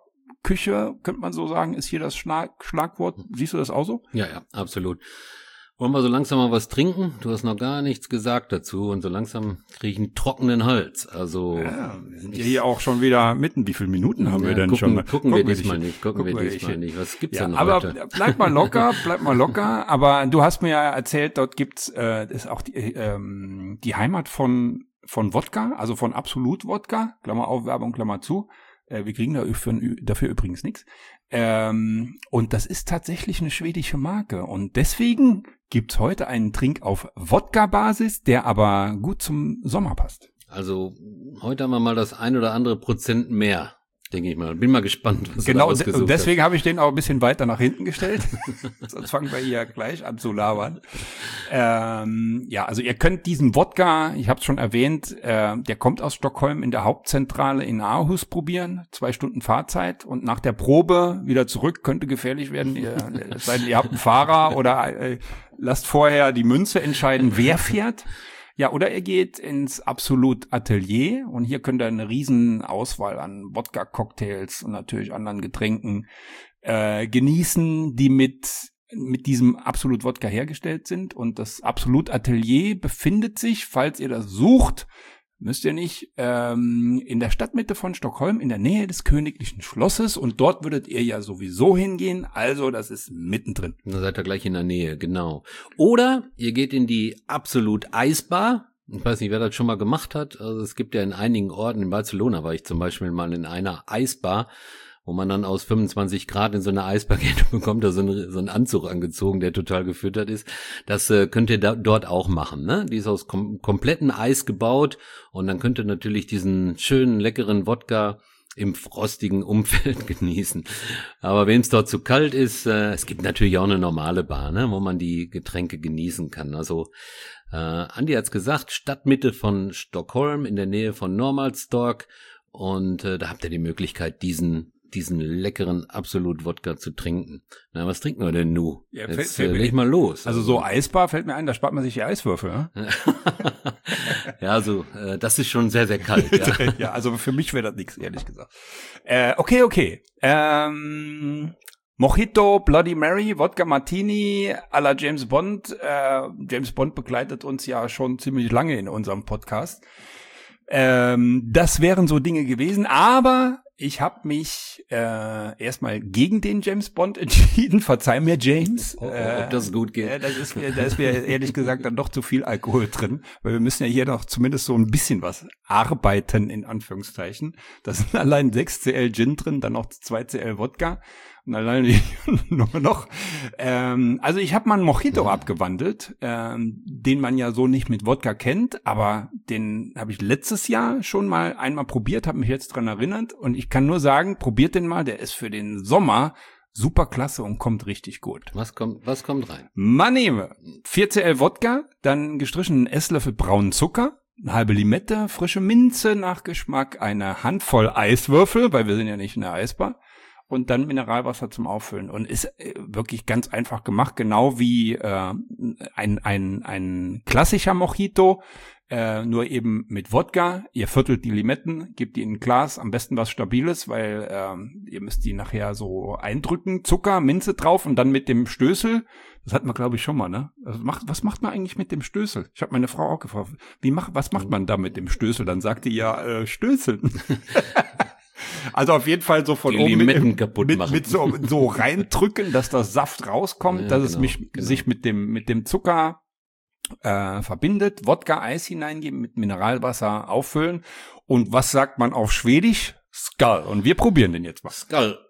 Crossover-Küche, könnte man so sagen, ist hier das Schlag, Schlagwort. Siehst du das auch so? Ja, ja, absolut. Wollen wir so langsam mal was trinken? Du hast noch gar nichts gesagt dazu und so langsam kriege ich einen trockenen Hals. Also ja, wir sind ja hier auch schon wieder mitten. Wie viele Minuten haben ja, wir denn gucken, schon? Gucken, gucken wir diesmal nicht. Gucken, gucken wir diesmal nicht. Was gibt's ja, denn aber heute? Bleib mal locker, bleib mal locker. Aber du hast mir ja erzählt, dort gibt's äh, ist auch die, ähm, die Heimat von von Wodka, also von Absolut Wodka. Klammer auf, Werbung, Klammer zu. Äh, wir kriegen dafür, dafür übrigens nichts. Ähm, und das ist tatsächlich eine schwedische Marke. Und deswegen gibt's heute einen Trink auf Wodka-Basis, der aber gut zum Sommer passt. Also heute haben wir mal das ein oder andere Prozent mehr, denke ich mal. Bin mal gespannt, was genau, du da ausgesucht hast. Und deswegen habe ich den auch ein bisschen weiter nach hinten gestellt. Sonst fangen wir hier gleich an zu labern. Ähm, ja, also ihr könnt diesen Wodka, ich habe es schon erwähnt, äh, der kommt aus Stockholm in der Hauptzentrale in Aarhus probieren. Zwei Stunden Fahrzeit und nach der Probe wieder zurück, könnte gefährlich werden. Ihr, es sei denn, ihr habt einen Fahrer oder äh, lasst vorher die Münze entscheiden, wer fährt. Ja, oder ihr geht ins Absolut Atelier und hier könnt ihr eine riesen Auswahl an Wodka-Cocktails und natürlich anderen Getränken äh, genießen, die mit mit diesem Absolut Wodka hergestellt sind. Und das Absolut Atelier befindet sich, falls ihr das sucht, müsst ihr nicht, ähm, in der Stadtmitte von Stockholm, in der Nähe des Königlichen Schlosses. Und dort würdet ihr ja sowieso hingehen. Also das ist mittendrin. Da seid ihr gleich in der Nähe, genau. Oder ihr geht in die Absolut Eisbar. Ich weiß nicht, wer das schon mal gemacht hat. Also es gibt ja in einigen Orten, in Barcelona war ich zum Beispiel mal in einer Eisbar, wo man dann aus fünfundzwanzig Grad in so eine Eisbar geht und bekommt da so, eine, so einen Anzug angezogen, der total gefüttert ist. Das äh, könnt ihr da, dort auch machen, ne? Die ist aus kom- komplettem Eis gebaut und dann könnt ihr natürlich diesen schönen, leckeren Wodka im frostigen Umfeld genießen. Aber wenn es dort zu kalt ist, äh, es gibt natürlich auch eine normale Bar, ne, wo man die Getränke genießen kann. Also äh, Andi hat's gesagt, Stadtmitte von Stockholm in der Nähe von Normalstorg und äh, da habt ihr die Möglichkeit, diesen diesen leckeren Absolut-Wodka zu trinken. Na, was trinken wir denn nu? Ja, Jetzt fällt, äh, leg mal los. Also so Eisbar fällt mir ein, da spart man sich die Eiswürfel. Ne? Ja, also äh, das ist schon sehr, sehr kalt. Ja, ja, also für mich wäre das nichts, ehrlich gesagt. Äh, okay, okay. Ähm, Mojito, Bloody Mary, Wodka Martini à la James Bond. Äh, James Bond begleitet uns ja schon ziemlich lange in unserem Podcast. Ähm, das wären so Dinge gewesen, aber ich habe mich äh, erstmal gegen den James Bond entschieden. Verzeih mir, James. Oh, oh, ob das gut geht. Äh, das ist mir, da ist mir ehrlich gesagt dann doch zu viel Alkohol drin, weil wir müssen ja hier noch zumindest so ein bisschen was arbeiten, in Anführungszeichen. Da sind allein sechs Zentiliter Gin drin, dann noch zwei Zentiliter Wodka und allein nur noch. Ähm, also ich habe mal einen Mojito mhm. abgewandelt, ähm, den man ja so nicht mit Wodka kennt, aber den habe ich letztes Jahr schon mal einmal probiert, habe mich jetzt dran erinnert und ich kann nur sagen, probiert den mal, der ist für den Sommer super klasse und kommt richtig gut. Was kommt, was kommt rein? Man nehme vier Zentiliter Wodka, dann gestrichenen Esslöffel braunen Zucker, eine halbe Limette, frische Minze nach Geschmack, eine Handvoll Eiswürfel, weil wir sind ja nicht in der Eisbar, und dann Mineralwasser zum Auffüllen. Und ist wirklich ganz einfach gemacht, genau wie äh, ein, ein, ein klassischer Mojito, Äh, nur eben mit Wodka. Ihr viertelt die Limetten, gebt die in ein Glas, am besten was Stabiles, weil ähm, ihr müsst die nachher so eindrücken. Zucker, Minze drauf und dann mit dem Stößel. Das hatten wir, glaube ich, schon mal, ne? Also macht, was macht man eigentlich mit dem Stößel? Ich habe meine Frau auch gefragt, wie macht, was macht man da mit dem Stößel? Dann sagt die ja, äh, Stößeln. Also auf jeden Fall so von die oben Limetten mit, kaputt mit, machen. mit so, so reindrücken, dass das Saft rauskommt, Ja, dass genau, es mich, genau. sich mit dem, mit dem Zucker Äh, verbindet, Wodka, Eis hineingeben, mit Mineralwasser auffüllen. Und was sagt man auf Schwedisch? Skull. Und wir probieren den jetzt mal. Skull.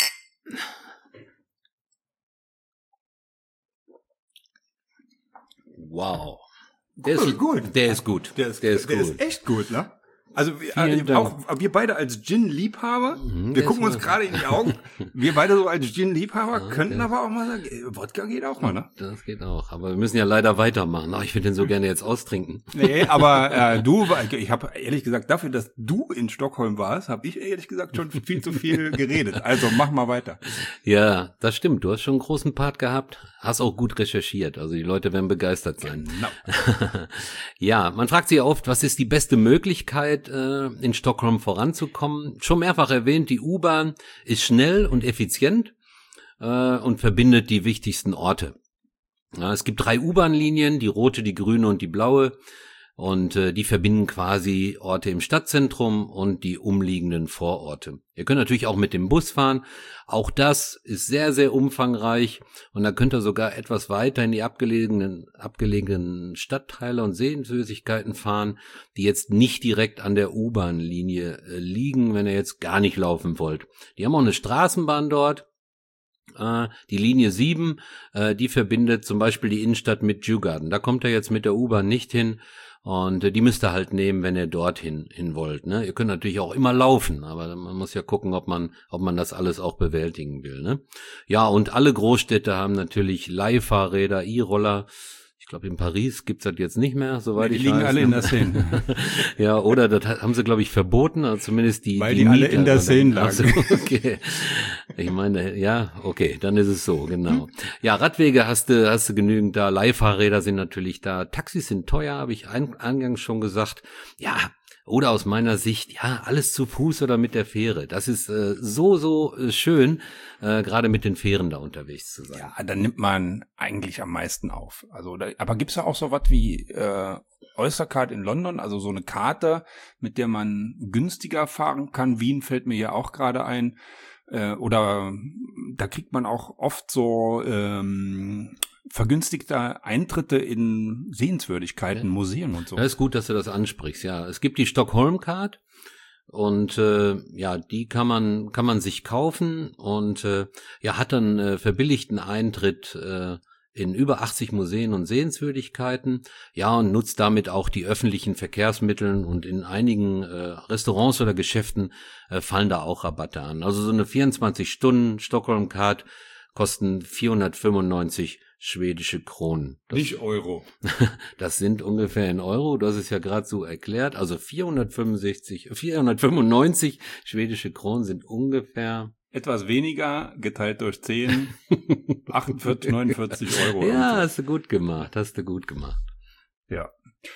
Wow. Der Cool, ist gut. Der ist gut. Der ist, der ist der gut. ist echt gut, ne? Also wir, Vielen äh, Dank. auch wir beide als Gin-Liebhaber, Mhm, wir der gucken ist uns mal- gerade in die Augen, wir beide so als Gin-Liebhaber Ja, könnten der- aber auch mal sagen, ey, Wodka geht auch mal, ne? Das geht auch. Aber wir müssen ja leider weitermachen. Ach, ich würde den so gerne jetzt austrinken. Nee, aber äh, du, ich habe ehrlich gesagt, dafür, dass du in Stockholm warst, habe ich ehrlich gesagt schon viel zu viel geredet. Also mach mal weiter. Ja, das stimmt. Du hast schon einen großen Part gehabt. Hast auch gut recherchiert. Also die Leute werden begeistert sein. Genau. Ja, man fragt sich oft, was ist die beste Möglichkeit, äh, in Stockholm voranzukommen? Schon mehrfach erwähnt, die U-Bahn ist schnell und effizient äh, und verbindet die wichtigsten Orte. Ja, es gibt drei U-Bahn-Linien, die rote, die grüne und die blaue. Und äh, die verbinden quasi Orte im Stadtzentrum und die umliegenden Vororte. Ihr könnt natürlich auch mit dem Bus fahren. Auch das ist sehr, sehr umfangreich. Und da könnt ihr sogar etwas weiter in die abgelegenen, abgelegenen Stadtteile und Sehenswürdigkeiten fahren, die jetzt nicht direkt an der U-Bahn-Linie äh, liegen, wenn ihr jetzt gar nicht laufen wollt. Die haben auch eine Straßenbahn dort. Äh, die Linie sieben, äh, die verbindet zum Beispiel die Innenstadt mit Djurgården. Da kommt ihr jetzt mit der U-Bahn nicht hin. Und äh, die müsst ihr halt nehmen, wenn ihr dorthin hin wollt. Ne? Ihr könnt natürlich auch immer laufen, aber man muss ja gucken, ob man ob man das alles auch bewältigen will. Ne? Ja, und alle Großstädte haben natürlich Leihfahrräder, E-Roller. Ich glaube, in Paris gibt's das jetzt nicht mehr, soweit die ich liegen weiß. alle in der Seine. Ja, oder das haben sie, glaube ich, verboten, also zumindest die Weil die, die alle Mieter in der dann- Seine lagen. Also, okay. Ich meine, ja, okay, dann ist es so, genau. Ja, Radwege hast du hast du genügend da, Leihfahrräder sind natürlich da, Taxis sind teuer, habe ich ein, eingangs schon gesagt. Ja, oder aus meiner Sicht, ja, alles zu Fuß oder mit der Fähre. Das ist äh, so, so äh, schön, äh, gerade mit den Fähren da unterwegs zu sein. Ja, dann nimmt man eigentlich am meisten auf. Also, da, aber gibt's da auch so was wie äh, Oystercard in London, also so eine Karte, mit der man günstiger fahren kann? Wien fällt mir ja auch gerade ein. Äh, oder da kriegt man auch oft so ähm, vergünstigte Eintritte in Sehenswürdigkeiten, Ja. Museen und so. Das ist gut, dass du das ansprichst, ja. Es gibt die Stockholm-Card und äh, ja, die kann man kann man sich kaufen und äh, ja, hat dann äh, verbilligten Eintritt äh, in über achtzig Museen und Sehenswürdigkeiten, ja, und nutzt damit auch die öffentlichen Verkehrsmittel und in einigen äh, Restaurants oder Geschäften äh, fallen da auch Rabatte an. Also so eine vierundzwanzig Stunden Stockholm-Card kosten vierhundertfünfundneunzig schwedische Kronen. Das, Nicht Euro. das sind ungefähr in Euro, du hast es ja gerade so erklärt, also vierhundertfünfundsechzig, vierhundertfünfundneunzig schwedische Kronen sind ungefähr Etwas weniger geteilt durch zehn, achtundvierzig, neunundvierzig Euro. Ja, hast du gut gemacht, hast du gut gemacht. Ja.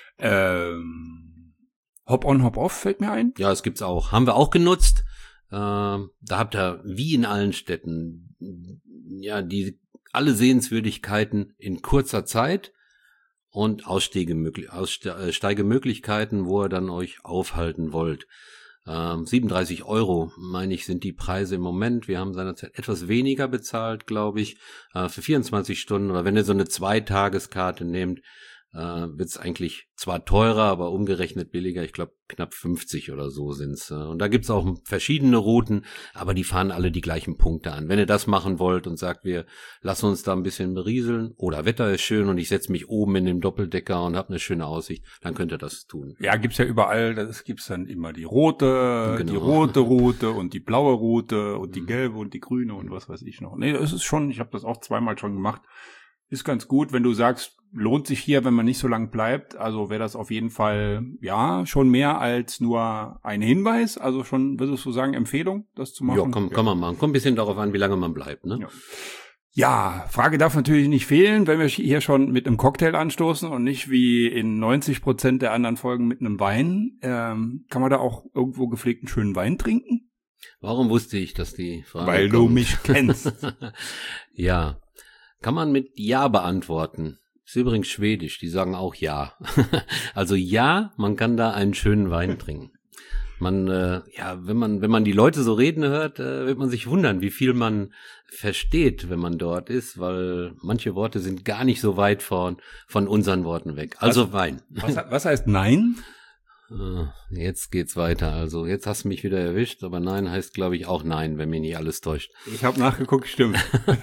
Ähm, Hop-on, Hop-off fällt mir ein. Ja, das gibt's auch. Haben wir auch genutzt. Ähm, da habt ihr, wie in allen Städten, ja, die alle Sehenswürdigkeiten in kurzer Zeit und Aussteigemöglich- Aussteigemöglichkeiten, wo ihr dann euch aufhalten wollt. Ähm, siebenunddreißig Euro, meine ich, sind die Preise im Moment. Wir haben seinerzeit etwas weniger bezahlt, glaube ich, äh, für vierundzwanzig Stunden. Oder wenn ihr so eine Zweitageskarte nehmt, äh, wird es eigentlich zwar teurer, aber umgerechnet billiger. Ich glaube, knapp fünfzig oder so sind's. Und da gibt's auch verschiedene Routen, aber die fahren alle die gleichen Punkte an. Wenn ihr das machen wollt und sagt, wir lassen uns da ein bisschen berieseln oder Wetter ist schön und ich setze mich oben in den Doppeldecker und habe eine schöne Aussicht, dann könnt ihr das tun. Ja, gibt's ja überall. Das gibt's dann immer die rote, Genau. die rote Route und die blaue Route und die Mhm. gelbe und die grüne und was weiß ich noch. Nee, es ist schon, ich habe das auch zweimal schon gemacht. Ist ganz gut, wenn du sagst, lohnt sich hier, wenn man nicht so lang bleibt. Also wäre das auf jeden Fall, ja, schon mehr als nur ein Hinweis. Also schon, würdest du sagen, Empfehlung, das zu machen? Ja, kann, kann man machen. Kommt ein bisschen darauf an, wie lange man bleibt, ne? Ja. Ja, Frage darf natürlich nicht fehlen, wenn wir hier schon mit einem Cocktail anstoßen und nicht wie in neunzig Prozent der anderen Folgen mit einem Wein. Ähm, kann man da auch irgendwo gepflegten schönen Wein trinken? Warum wusste ich, dass die Frage Weil du kommt? mich kennst. Ja, kann man mit Ja beantworten. Ist übrigens schwedisch, die sagen auch Ja. Also ja, man kann da einen schönen Wein trinken. Man, äh, ja, wenn man, wenn man die Leute so reden hört, äh, wird man sich wundern, wie viel man versteht, wenn man dort ist, weil manche Worte sind gar nicht so weit von, von unseren Worten weg. Also Wein. Was, was heißt Nein? Äh, Jetzt geht's weiter. Also jetzt hast du mich wieder erwischt, aber Nein heißt, glaube ich, auch Nein, wenn mich nicht alles täuscht. Ich habe nachgeguckt, stimmt.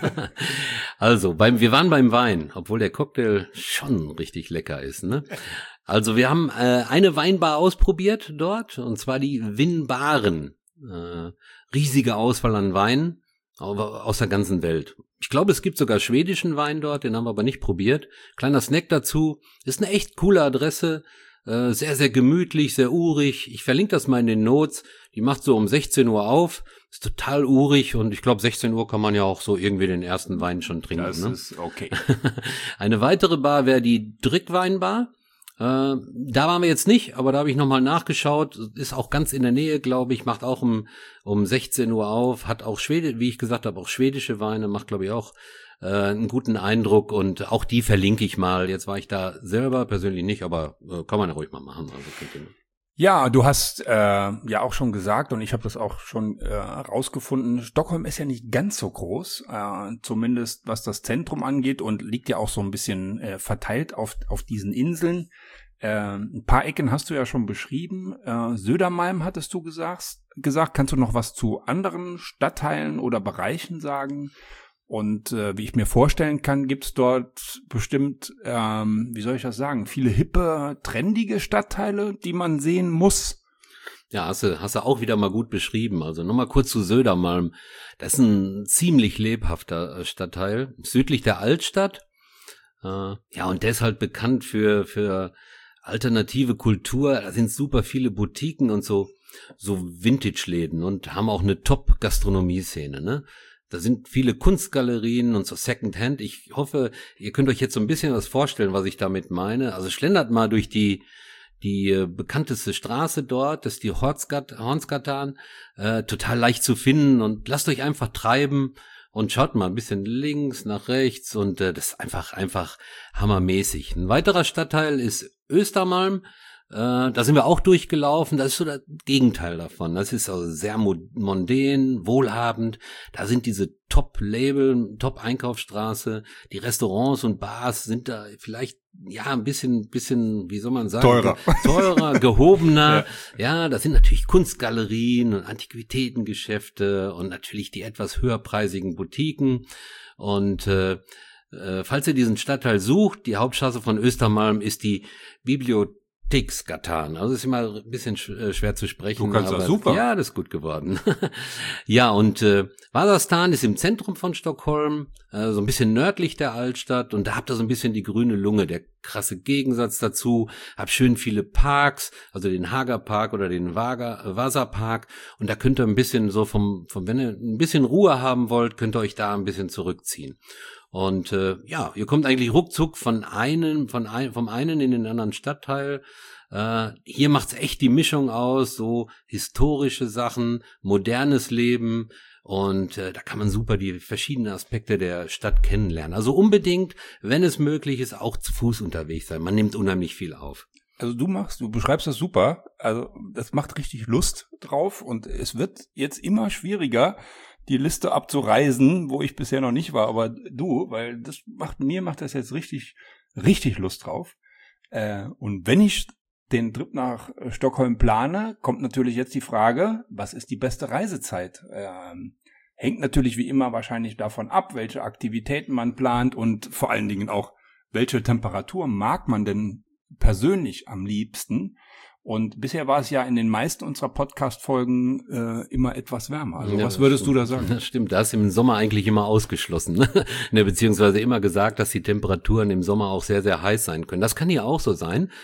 Also, beim, wir waren beim Wein, obwohl der Cocktail schon richtig lecker ist, ne? Also, wir haben äh, eine Weinbar ausprobiert dort, und zwar die Winbaren. Äh, riesige Auswahl an Weinen aber aus der ganzen Welt. Ich glaube, es gibt sogar schwedischen Wein dort, den haben wir aber nicht probiert. Kleiner Snack dazu. Ist eine echt coole Adresse. Äh, sehr, sehr gemütlich, sehr urig. Ich verlinke das mal in den Notes. Die macht so um sechzehn Uhr auf. Ist total urig und ich glaube, sechzehn Uhr kann man ja auch so irgendwie den ersten Wein schon trinken. Das Ne? ist okay. Eine weitere Bar wäre die Drickweinbar. Äh, da waren wir jetzt nicht, aber da habe ich nochmal nachgeschaut. Ist auch ganz in der Nähe, glaube ich, macht auch um, um sechzehn Uhr auf, hat auch Schwede, wie ich gesagt habe, auch schwedische Weine, macht, glaube ich, auch äh, einen guten Eindruck und auch die verlinke ich mal. Jetzt war ich da selber persönlich nicht, aber äh, kann man ja ruhig mal machen. Also könnt ihr Ja, du hast äh, ja auch schon gesagt und ich habe das auch schon äh, rausgefunden, Stockholm ist ja nicht ganz so groß, äh, zumindest was das Zentrum angeht und liegt ja auch so ein bisschen äh, verteilt auf auf diesen Inseln. Äh, ein paar Ecken hast du ja schon beschrieben. Äh, Södermalm hattest du gesagt. gesagt. Kannst du noch was zu anderen Stadtteilen oder Bereichen sagen? Und äh, wie ich mir vorstellen kann, gibt's dort bestimmt, ähm, wie soll ich das sagen, viele hippe, trendige Stadtteile, die man sehen muss. Ja, hast du, hast du auch wieder mal gut beschrieben. Also nochmal kurz zu Södermalm. Das ist ein ziemlich lebhafter Stadtteil, südlich der Altstadt. Äh, ja, und der ist halt bekannt für, für alternative Kultur. Da sind super viele Boutiquen und so, so Vintage-Läden und haben auch eine Top-Gastronomie-Szene, ne? Da sind viele Kunstgalerien und so Secondhand. Ich hoffe, ihr könnt euch jetzt so ein bisschen was vorstellen, was ich damit meine. Also schlendert mal durch die die äh, bekannteste Straße dort, das ist die Hornsgat- Hornsgatan, äh, total leicht zu finden und lasst euch einfach treiben und schaut mal ein bisschen links nach rechts und äh, das ist einfach einfach hammermäßig. Ein weiterer Stadtteil ist Östermalm. Äh, da sind wir auch durchgelaufen, das ist so das Gegenteil davon. Das ist also sehr mondän, wohlhabend. Da sind diese Top-Label, Top-Einkaufsstraße, die Restaurants und Bars sind da vielleicht, ja, ein bisschen, bisschen, wie soll man sagen? Teurer. Teurer, gehobener. Ja. ja, da sind natürlich Kunstgalerien und Antiquitätengeschäfte und natürlich die etwas höherpreisigen Boutiquen. Und äh, äh, falls ihr diesen Stadtteil sucht, die Hauptstraße von Östermalm ist die Bibliothek Gatan. Also ist immer ein bisschen schwer zu sprechen. Du kannst aber, das super. Ja, das ist gut geworden. Ja, und äh, Vasastan ist im Zentrum von Stockholm, äh, so ein bisschen nördlich der Altstadt und da habt ihr so ein bisschen die grüne Lunge, der krasse Gegensatz dazu. Habt schön viele Parks, also den Hagapark oder den Vaga, Vasapark und da könnt ihr ein bisschen so vom, vom, wenn ihr ein bisschen Ruhe haben wollt, könnt ihr euch da ein bisschen zurückziehen. Und äh, ja, ihr kommt eigentlich ruckzuck von einem, von ein, vom einen in den anderen Stadtteil. Äh, hier macht's echt die Mischung aus, so historische Sachen, modernes Leben und äh, da kann man super die verschiedenen Aspekte der Stadt kennenlernen. Also unbedingt, wenn es möglich ist, auch zu Fuß unterwegs sein. Man nimmt unheimlich viel auf. Also du machst, du beschreibst das super. Also das macht richtig Lust drauf und es wird jetzt immer schwieriger, die Liste abzureisen, wo ich bisher noch nicht war, aber du, weil das macht, mir macht das jetzt richtig, richtig Lust drauf. Äh, und wenn ich den Trip nach Stockholm plane, kommt natürlich jetzt die Frage, was ist die beste Reisezeit? Ähm, hängt natürlich wie immer wahrscheinlich davon ab, welche Aktivitäten man plant und vor allen Dingen auch, welche Temperatur mag man denn persönlich am liebsten? Und bisher war es ja in den meisten unserer Podcast-Folgen äh, immer etwas wärmer. Also ja, was würdest stimmt. du da sagen? Das stimmt, da hast du im Sommer eigentlich immer ausgeschlossen, ne? Beziehungsweise immer gesagt, dass die Temperaturen im Sommer auch sehr, sehr heiß sein können. Das kann hier auch so sein.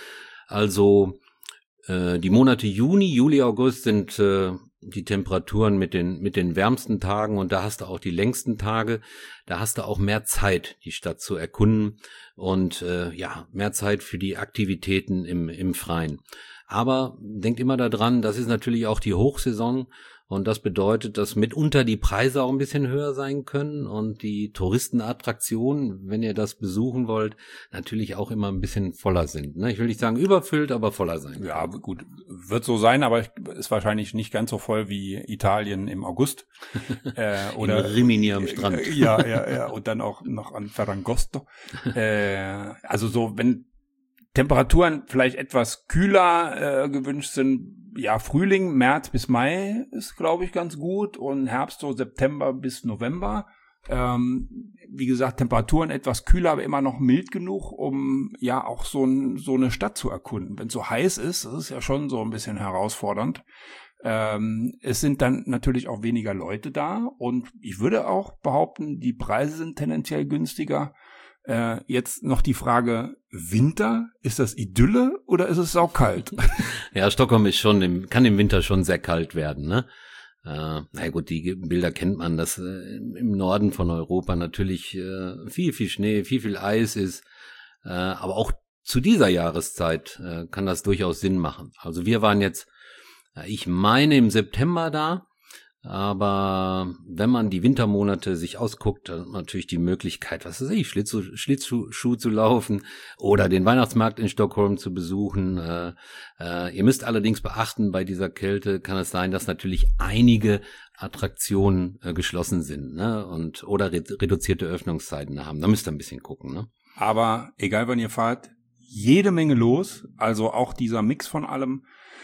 Also äh, die Monate Juni, Juli, August sind äh, die Temperaturen mit den mit den wärmsten Tagen und da hast du auch die längsten Tage. Da hast du auch mehr Zeit, die Stadt zu erkunden und äh, ja, mehr Zeit für die Aktivitäten im im Freien. Aber denkt immer daran, das ist natürlich auch die Hochsaison und das bedeutet, dass mitunter die Preise auch ein bisschen höher sein können und die Touristenattraktionen, wenn ihr das besuchen wollt, natürlich auch immer ein bisschen voller sind. Ne? Ich will nicht sagen überfüllt, aber voller sein. Ja, gut, wird so sein, aber ist wahrscheinlich nicht ganz so voll wie Italien im August. äh, oder in Rimini am Strand. Äh, ja, ja, ja, und dann auch noch an Ferragosto. äh, also so, wenn Temperaturen vielleicht etwas kühler äh, gewünscht sind, ja, Frühling, März bis Mai ist, glaube ich, ganz gut und Herbst so September bis November. Ähm, wie gesagt, Temperaturen etwas kühler, aber immer noch mild genug, um ja auch so, ein, so eine Stadt zu erkunden. Wenn es so heiß ist, das ist ja schon so ein bisschen herausfordernd. Ähm, es sind dann natürlich auch weniger Leute da und ich würde auch behaupten, die Preise sind tendenziell günstiger. Äh, jetzt noch die Frage, Winter, ist das Idylle oder ist es saukalt? Ja, Stockholm ist schon, im, kann im Winter schon sehr kalt werden, ne? Äh, na gut, die Bilder kennt man, dass äh, im Norden von Europa natürlich äh, viel, viel Schnee, viel, viel Eis ist, äh, aber auch zu dieser Jahreszeit äh, kann das durchaus Sinn machen. Also wir waren jetzt, äh, ich meine im September da, aber wenn man die Wintermonate sich ausguckt, dann hat man natürlich die Möglichkeit, was weiß ich, Schlittschuh, Schlittschuh zu laufen oder den Weihnachtsmarkt in Stockholm zu besuchen. Äh, äh, ihr müsst allerdings beachten, bei dieser Kälte kann es sein, dass natürlich einige Attraktionen äh, geschlossen sind, ne? Und oder re- reduzierte Öffnungszeiten haben. Da müsst ihr ein bisschen gucken, ne? Aber egal, wann ihr fahrt, jede Menge los. Also auch dieser Mix von allem.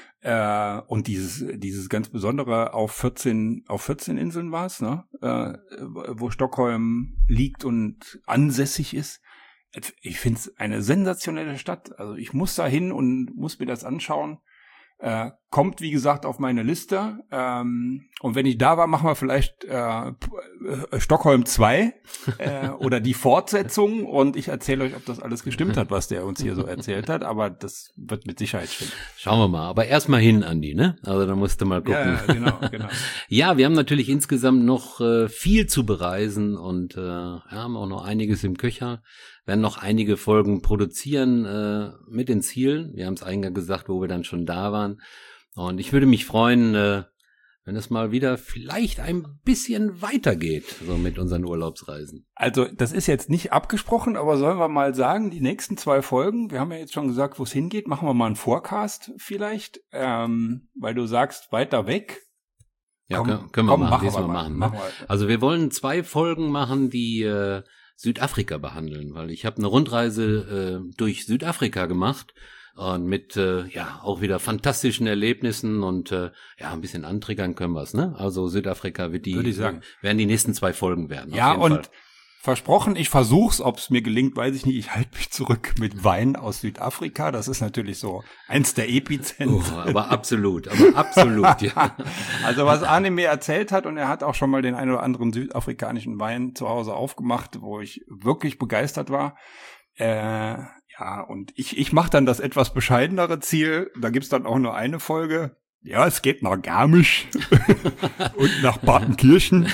Äh, und dieses dieses ganz Besondere auf vierzehn auf vierzehn Inseln war es, ne? Äh, wo Stockholm liegt und ansässig ist. Ich finde es eine sensationelle Stadt. Also ich muss da hin und muss mir das anschauen. Äh, kommt, wie gesagt, auf meine Liste. Ähm, und wenn ich da war, machen wir vielleicht äh, Stockholm zwei äh, oder die Fortsetzung. Und ich erzähle euch, ob das alles gestimmt hat, was der uns hier so erzählt hat. Aber das wird mit Sicherheit stimmen. Schauen wir mal. Aber erst mal hin, Andi, ne? Also da musst du mal gucken. Ja, ja, genau, genau. Ja, wir haben natürlich insgesamt noch äh, viel zu bereisen und äh, ja, haben auch noch einiges im Köcher. Werden noch einige Folgen produzieren äh, mit den Zielen. Wir haben es eingangs gesagt, wo wir dann schon da waren. Und ich würde mich freuen, äh, wenn es mal wieder vielleicht ein bisschen weitergeht, so mit unseren Urlaubsreisen. Also das ist jetzt nicht abgesprochen, aber sollen wir mal sagen, die nächsten zwei Folgen, wir haben ja jetzt schon gesagt, wo es hingeht, machen wir mal einen Forecast vielleicht, ähm, weil du sagst, weiter weg. Ja, komm, können, können wir komm, machen, machen diesmal wir mal, machen. Ne? machen wir. Also wir wollen zwei Folgen machen, die äh, Südafrika behandeln, weil ich habe eine Rundreise äh, durch Südafrika gemacht und mit äh, ja auch wieder fantastischen Erlebnissen und äh, ja ein bisschen antriggern können wir es, ne? Also Südafrika wird die Würde ich sagen. werden die nächsten zwei Folgen werden. Ja, auf jeden und Fall. Versprochen, ich versuch's, ob es mir gelingt, weiß ich nicht. Ich halte mich zurück mit Wein aus Südafrika. Das ist natürlich so eins der Epizentren. Oh, aber absolut, aber absolut, ja. Also was Arne mir erzählt hat, und er hat auch schon mal den einen oder anderen südafrikanischen Wein zu Hause aufgemacht, wo ich wirklich begeistert war. Äh, ja, und ich, ich mache dann das etwas bescheidenere Ziel. Da gibt's dann auch nur eine Folge. Ja, es geht nach Garmisch und nach Partenkirchen.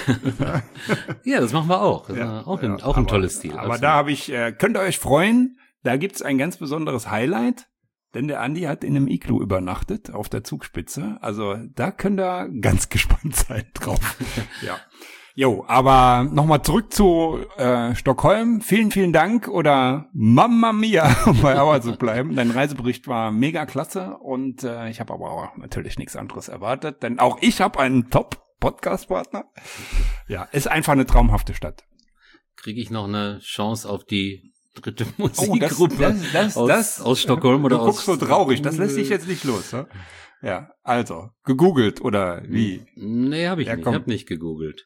Ja, das machen wir auch. Das Ja, ist auch ein, ja, auch ein aber, tolles Ziel. Aber absolut. da habe ich, äh, könnt ihr euch freuen, da gibt's ein ganz besonderes Highlight, denn der Andi hat in einem Iglu übernachtet auf der Zugspitze. Also da könnt ihr ganz gespannt sein drauf. Ja. Jo, aber nochmal zurück zu äh, Stockholm. Vielen, vielen Dank oder Mamma Mia, um bei Auer zu bleiben. Dein Reisebericht war mega klasse und äh, ich habe aber auch natürlich nichts anderes erwartet, denn auch ich habe einen Top-Podcast-Partner. Ja, ist einfach eine traumhafte Stadt. Kriege ich noch eine Chance auf die dritte Oh, das, Musikgruppe das, das, aus, das, aus Stockholm oder du aus... guckst so traurig, das lässt sich jetzt nicht los. Ne? Ja, also, gegoogelt oder wie? Nee, habe ich Ja, nicht. komm. Ich habe nicht gegoogelt.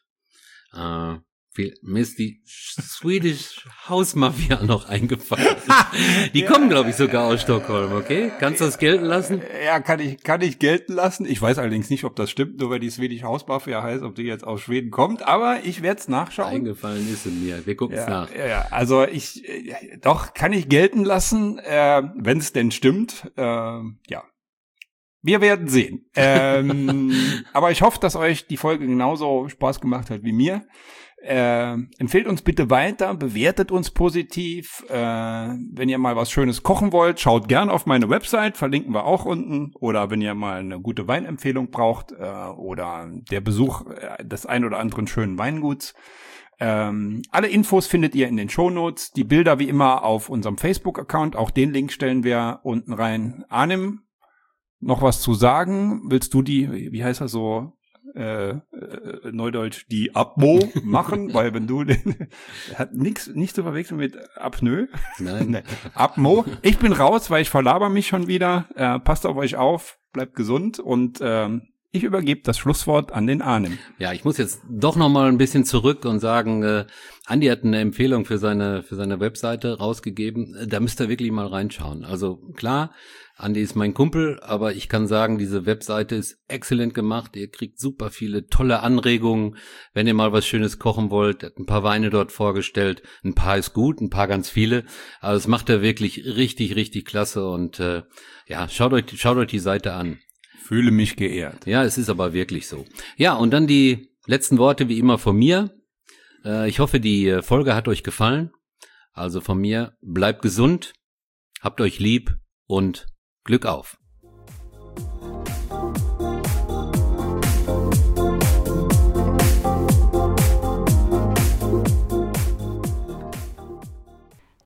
Äh, viel, mir ist die Swedish House Mafia noch eingefallen. Die Ja. kommen, glaube ich, sogar aus Stockholm, okay? Kannst du das gelten lassen? Ja, kann ich, kann ich gelten lassen. Ich weiß allerdings nicht, ob das stimmt, nur weil die Swedish House Mafia heißt, ob die jetzt aus Schweden kommt, aber ich werde es nachschauen. Eingefallen ist es mir. Wir gucken es Ja, nach. ja, ja, also ich, äh, doch, kann ich gelten lassen, äh, wenn es denn stimmt, äh, ja. Wir werden sehen. Ähm, aber ich hoffe, dass euch die Folge genauso Spaß gemacht hat wie mir. Äh, empfehlt uns bitte weiter, bewertet uns positiv. Äh, wenn ihr mal was Schönes kochen wollt, schaut gern auf meine Website, verlinken wir auch unten. Oder wenn ihr mal eine gute Weinempfehlung braucht äh, oder der Besuch äh, des ein oder anderen schönen Weinguts. Ähm, alle Infos findet ihr in den Shownotes. Die Bilder wie immer auf unserem Facebook-Account. Auch den Link stellen wir unten rein. Arnim, noch was zu sagen? Willst du die, wie heißt das so, äh, äh, Neudeutsch, die Apmo machen? Weil wenn du den, hat nix, nicht zu verwechseln mit Apnoe. Nein. Nee, Apmo. Ich bin raus, weil ich verlaber mich schon wieder. Äh, passt auf euch auf, bleibt gesund und ähm, ich übergebe das Schlusswort an den Arnim. Ja, ich muss jetzt doch noch mal ein bisschen zurück und sagen, äh, Andi hat eine Empfehlung für seine für seine Webseite rausgegeben. Da müsst ihr wirklich mal reinschauen. Also klar, Andi ist mein Kumpel, aber ich kann sagen, diese Webseite ist exzellent gemacht. Ihr kriegt super viele tolle Anregungen, wenn ihr mal was Schönes kochen wollt. Er hat ein paar Weine dort vorgestellt. Ein paar ist gut, ein paar ganz viele. Aber das macht er wirklich richtig, richtig klasse. Und äh, ja, schaut euch, schaut euch die Seite an. Fühle mich geehrt. Ja, es ist aber wirklich so. Ja, und dann die letzten Worte wie immer von mir. Äh, ich hoffe, die Folge hat euch gefallen. Also von mir, bleibt gesund, Habt euch lieb und Glück auf.